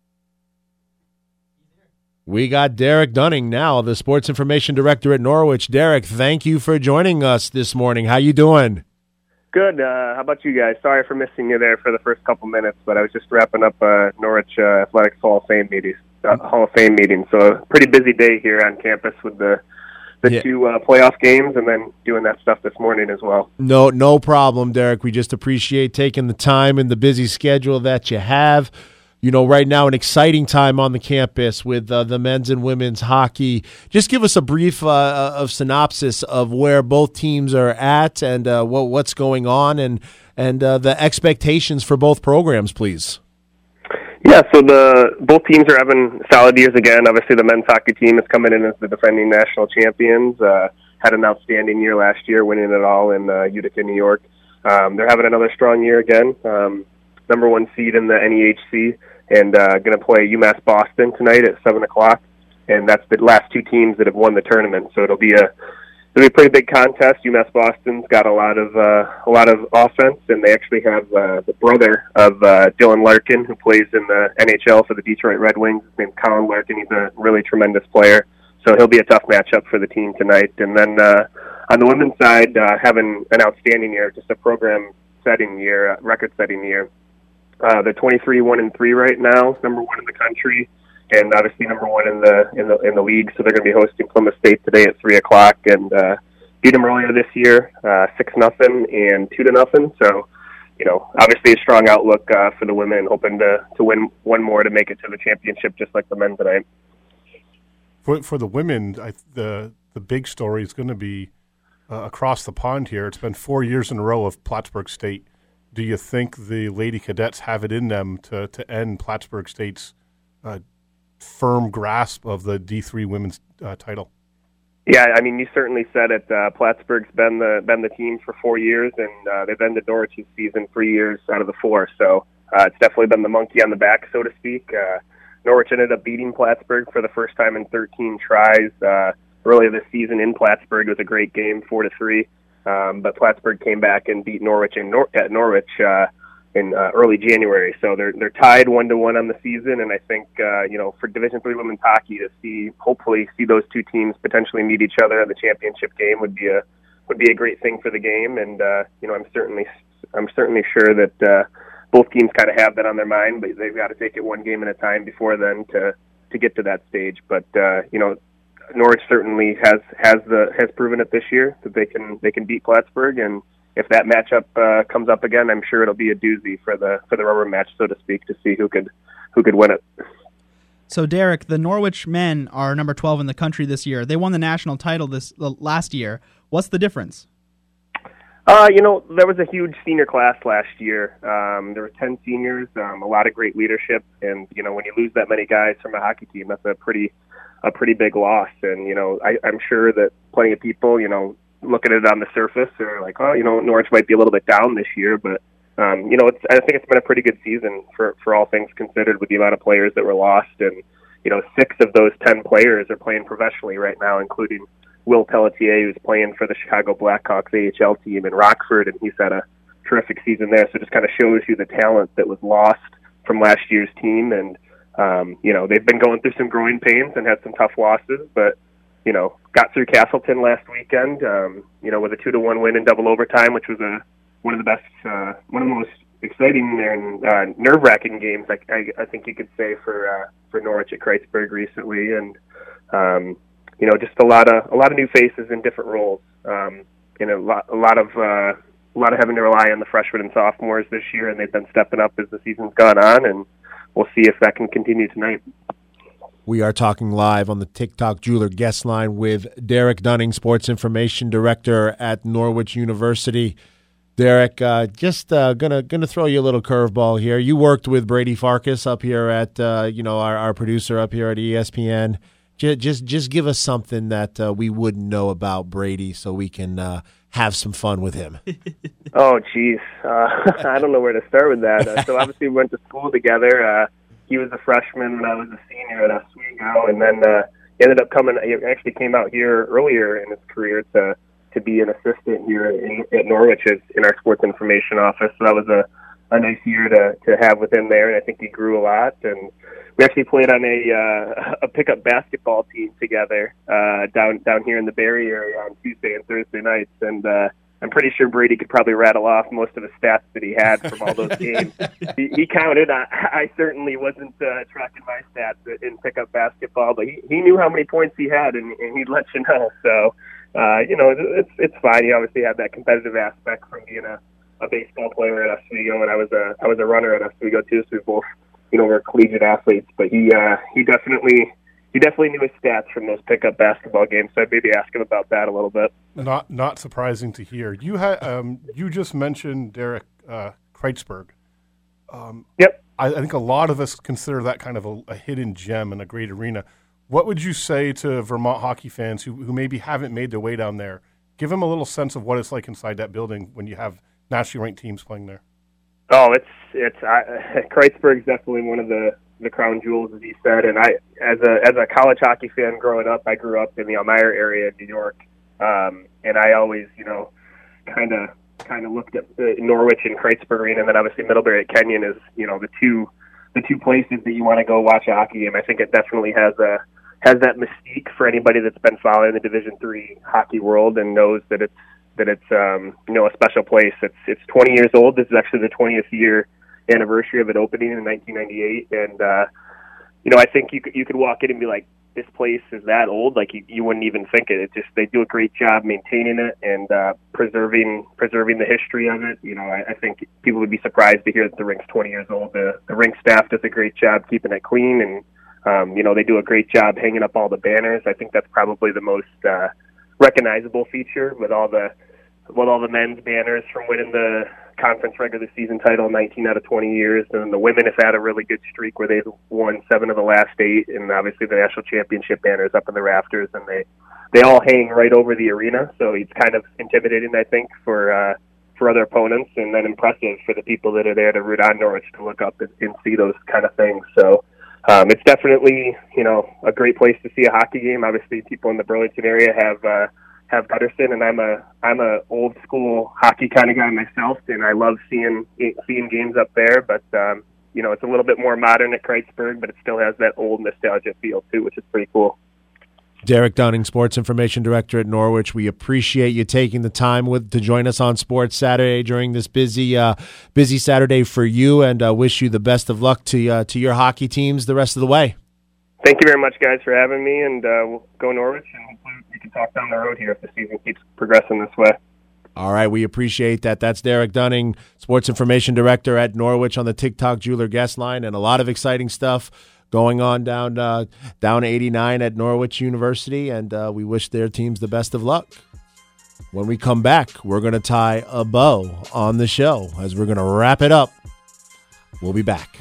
We got Derek Dunning now, the Sports Information Director at Norwich. Derek, thank you for joining us this morning. How you doing? Good. Uh, how about you guys? Sorry for missing you there for the first couple minutes, but I was just wrapping up uh, Norwich uh, Athletics Hall of Fame meetings. Uh, Hall of Fame meeting. So a pretty busy day here on campus with the the yeah. two uh, playoff games, and then doing that stuff this morning as well. No, no problem, Derek. We just appreciate taking the time and the busy schedule that you have. You know, right now, an exciting time on the campus with uh, the men's and women's hockey. Just give us a brief uh, of synopsis of where both teams are at and uh, what, what's going on, and and uh, the expectations for both programs, please. Yeah, so the both teams are having solid years again. Obviously, the men's hockey team is coming in as the defending national champions. Uh, had an outstanding year last year, winning it all in uh, Utica, New York. Um, they're having another strong year again. Um, number one seed in the N E H C, and uh, going to play UMass Boston tonight at seven o'clock. And that's the last two teams that have won the tournament. So it'll be a it'll be a pretty big contest. UMass Boston's got a lot of uh, a lot of offense, and they actually have uh, the brother of uh, Dylan Larkin, who plays in the N H L for the Detroit Red Wings. His name's Colin Larkin. He's a really tremendous player. So he'll be a tough matchup for the team tonight. And then uh, on the women's side, uh, having an outstanding year, just a program-setting year, uh, record-setting year. Uh, they're twenty-three one and three right now, number one in the country, and obviously number one in the in the in the league. So they're going to be hosting Plymouth State today at three o'clock, and uh, beat them earlier this year, uh, six nothing and two to nothing. So, you know, obviously a strong outlook uh, for the women, hoping to to win one more to make it to the championship, just like the men tonight. For for the women, I, the the big story is going to be uh, across the pond here. It's been four years in a row of Plattsburgh State. Do you think the Lady Cadets have it in them to, to end Plattsburgh State's uh, firm grasp of the D three women's uh, title? Yeah, I mean, you certainly said it. Uh, Plattsburgh's been the been the team for four years, and uh, they've been to Norwich's season three years out of the four. So uh, it's definitely been the monkey on the back, so to speak. Uh, Norwich ended up beating Plattsburgh for the first time in thirteen tries uh, earlier this season in Plattsburgh. It was a great game, four to three. Um, but Plattsburgh came back and beat Norwich in Nor- at Norwich uh, in uh, early January. So they're they're tied one to one on the season, and I think uh, you know for Division three women's hockey to see hopefully see those two teams potentially meet each other in the championship game would be a would be a great thing for the game. And uh, you know I'm certainly I'm certainly sure that uh, both teams kind of have that on their mind, but they've got to take it one game at a time before then to to get to that stage. But uh, you know. Norwich certainly has has the has proven it this year that they can they can beat Plattsburgh, and if that matchup uh, comes up again, I'm sure it'll be a doozy for the for the rubber match, so to speak, to see who could who could win it. So, Derek, the Norwich men are number twelve in the country this year. They won the national title this uh, last year. What's the difference? Uh, you know, there was a huge senior class last year. Um, there were ten seniors, um, a lot of great leadership, and you know, when you lose that many guys from a hockey team, that's a pretty a pretty big loss. And, you know, I, I'm sure that plenty of people, you know, look at it on the surface are like, oh, you know, Norwich might be a little bit down this year, but, um, you know, it's, I think it's been a pretty good season for, for all things considered with the amount of players that were lost. And, you know, six of those ten players are playing professionally right now, including Will Pelletier, who's playing for the Chicago Blackhawks A H L team in Rockford, and he's had a terrific season there. So it just kind of shows you the talent that was lost from last year's team. And, Um, you know, they've been going through some growing pains and had some tough losses, but, you know, got through Castleton last weekend, um, you know, with a two to one win in double overtime, which was a one of the best, uh, one of the most exciting and uh, nerve-wracking games, I, I, I think you could say, for uh, for Norwich at Kreisberg recently. And, um, you know, just a lot of a lot of new faces in different roles. Um, you know, a lot, a lot of uh, a lot of having to rely on the freshmen and sophomores this year, and they've been stepping up as the season's gone on, and we'll see if that can continue tonight. We are talking live on the TikTok Jeweler guest line with Derek Dunning, Sports Information Director at Norwich University. Derek, uh, just uh, gonna gonna throw you a little curveball here. You worked with Brady Farkas up here at uh, you know our, our producer up here at E S P N. Just just, just give us something that uh, we wouldn't know about Brady, so we can uh, have some fun with him. Oh, geez. Uh, I don't know where to start with that. Uh, so obviously we went to school together. Uh, he was a freshman when I was a senior at Oswego, and then uh, he ended up coming. He actually came out here earlier in his career to to be an assistant here in, at Norwich in our sports information office. So that was a, a nice year to, to have with him there, and I think he grew a lot. And we actually played on a uh, a pickup basketball team together uh, down down here in the Barrie area on Tuesday and Thursday nights, and uh, I'm pretty sure Brady could probably rattle off most of the stats that he had from all those games. he, he counted. I, I certainly wasn't uh, tracking my stats in pickup basketball, but he, he knew how many points he had, and, and he'd let you know. So, uh, you know, it's it's fine. He obviously had that competitive aspect from being a, a baseball player at Oswego, and I was a I was a runner at Oswego too. So we both, you know, were collegiate athletes. But he uh, he definitely. He definitely knew his stats from those pickup basketball games, so I'd maybe ask him about that a little bit. Not not surprising to hear. You had um, you just mentioned Derek uh, Kreisberg. Um, yep. I, I think a lot of us consider that kind of a, a hidden gem in a great arena. What would you say to Vermont hockey fans who, who maybe haven't made their way down there? Give them a little sense of what it's like inside that building when you have nationally ranked teams playing there. Oh, it's it's I, Kreitzberg's definitely one of the, the crown jewels, as you said. And I, as a as a college hockey fan growing up, I grew up in the Elmira area in New York, um, and I always, you know, kind of kind of looked at uh, Norwich and Kreitzberg Arena, and then obviously Middlebury at Kenyon is, you know, the two the two places that you want to go watch a hockey game. I think it definitely has a has that mystique for anybody that's been following the Division three hockey world and knows that it's that it's um, you know, a special place. It's it's twenty years old. This is actually the twentieth year anniversary of it opening in nineteen ninety-eight, and uh, you know, I think you could you could walk in and be like, this place is that old? Like you, you wouldn't even think it. It just they do a great job maintaining it and uh, preserving preserving the history of it. You know, I, I think people would be surprised to hear that the rink's twenty years old. The the rink staff does a great job keeping it clean, and um, you know, they do a great job hanging up all the banners. I think that's probably the most uh, recognizable feature, with all the with all the men's banners from winning the conference regular season title nineteen out of twenty years, and the women have had a really good streak where they've won seven of the last eight, and obviously the national championship banners up in the rafters, and they they all hang right over the arena, so it's kind of intimidating, I think, for uh, for other opponents, and then impressive for the people that are there to root on Norwich to look up and, and see those kind of things. So um, it's definitely, you know, a great place to see a hockey game. Obviously, people in the Burlington area have uh, have Gutterson, and I'm a I'm a old school hockey kind of guy myself, and I love seeing seeing games up there. But um, you know, it's a little bit more modern at Kreitzberg, but it still has that old nostalgia feel too, which is pretty cool. Derek Dunning, Sports Information Director at Norwich. We appreciate you taking the time with to join us on Sports Saturday during this busy uh, busy Saturday for you, and uh, wish you the best of luck to uh, to your hockey teams the rest of the way. Thank you very much, guys, for having me, and uh, we'll go Norwich, and hopefully we can talk down the road here if the season keeps progressing this way. All right, we appreciate that. That's Derek Dunning, Sports Information Director at Norwich, on the TikTok Jeweler guest line, and a lot of exciting stuff going on down uh, down eighty-nine at Norwich University, and uh, we wish their teams the best of luck. When we come back, we're going to tie a bow on the show as we're going to wrap it up. We'll be back.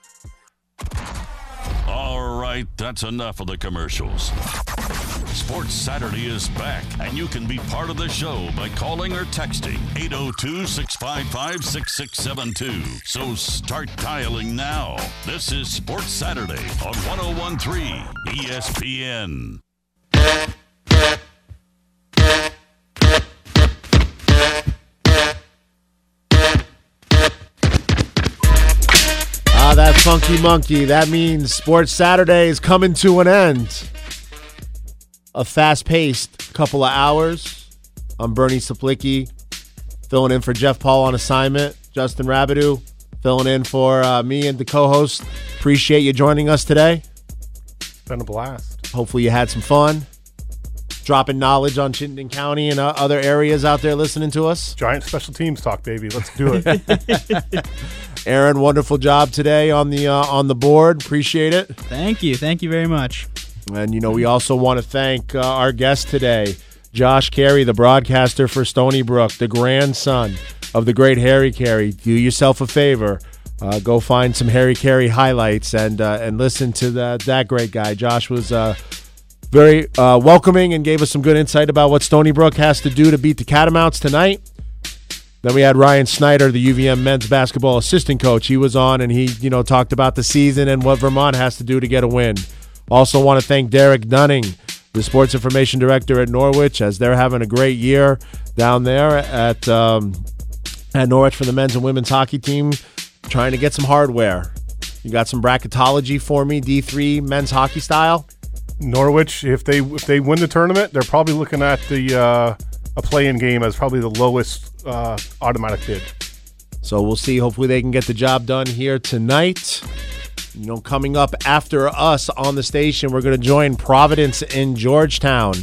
All right, that's enough of the commercials. Sports Saturday is back, and you can be part of the show by calling or texting eight oh two, six five five, six six seven two. So start dialing now. This is Sports Saturday on one oh one point three E S P N. Ah, that funky monkey. That means Sports Saturday is coming to an end. A fast-paced couple of hours. I'm Bernie Saplicki, filling in for Jeff Paul on assignment. Justin Rabideau filling in for uh, me and the co-host. Appreciate you joining us today. It's been a blast. Hopefully you had some fun. Dropping knowledge on Chittenden County and uh, other areas out there listening to us. Giant special teams talk, baby. Let's do it. Aaron, wonderful job today on the uh, on the board. Appreciate it. Thank you. Thank you very much. And, you know, we also want to thank uh, our guest today, Josh Carey, the broadcaster for Stony Brook, the grandson of the great Harry Carey. Do yourself a favor. Uh, go find some Harry Carey highlights and uh, and listen to that, that great guy. Josh was uh, very uh, welcoming and gave us some good insight about what Stony Brook has to do to beat the Catamounts tonight. Then we had Ryan Snyder, the U V M men's basketball assistant coach. He was on, and he, you know, talked about the season and what Vermont has to do to get a win. Also want to thank Derek Dunning, the Sports Information Director at Norwich, as they're having a great year down there at um, at Norwich for the men's and women's hockey team, trying to get some hardware. You got some bracketology for me, D three men's hockey style? Norwich, if they if they win the tournament, they're probably looking at the uh, a play-in game as probably the lowest uh, automatic bid. So we'll see. Hopefully they can get the job done here tonight. You know, coming up after us on the station, we're going to join Providence in Georgetown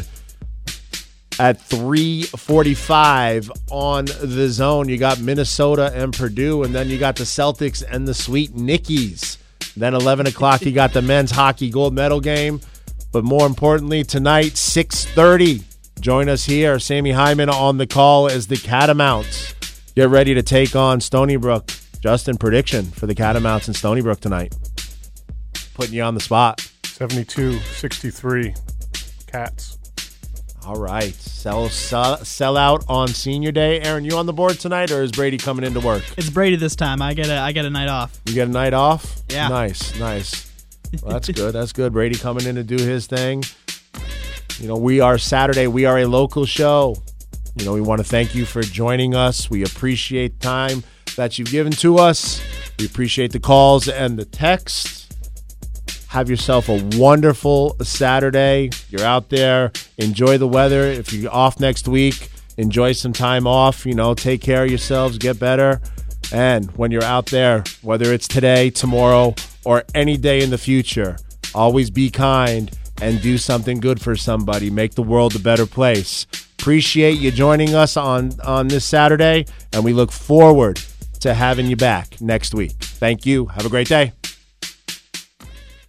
at three forty-five on the zone. You got Minnesota and Purdue, and then you got the Celtics and the Sweet Nickies. Then eleven o'clock, you got the men's hockey gold medal game. But more importantly, tonight, six thirty, join us here. Sammy Hyman on the call as the Catamounts get ready to take on Stony Brook. Justin, prediction for the Catamounts in Stony Brook tonight? Putting you on the spot. seventy-two sixty-three, Cats. All right. Sell, sell sell out on Senior Day. Aaron, you on the board tonight, or is Brady coming into work? It's Brady this time. I get a I get a night off. You get a night off? Yeah. Nice, nice. Well, that's good. That's good. Brady coming in to do his thing. You know, we are Saturday. We are a local show. You know, we want to thank you for joining us. We appreciate time that you've given to us. We appreciate the calls and the texts. Have yourself a wonderful Saturday. You're out there. Enjoy the weather. If you're off next week, enjoy some time off. You know, take care of yourselves. Get better. And when you're out there, whether it's today, tomorrow, or any day in the future, always be kind and do something good for somebody. Make the world a better place. Appreciate you joining us on, on this Saturday, and we look forward to having you back next week. Thank you. Have a great day.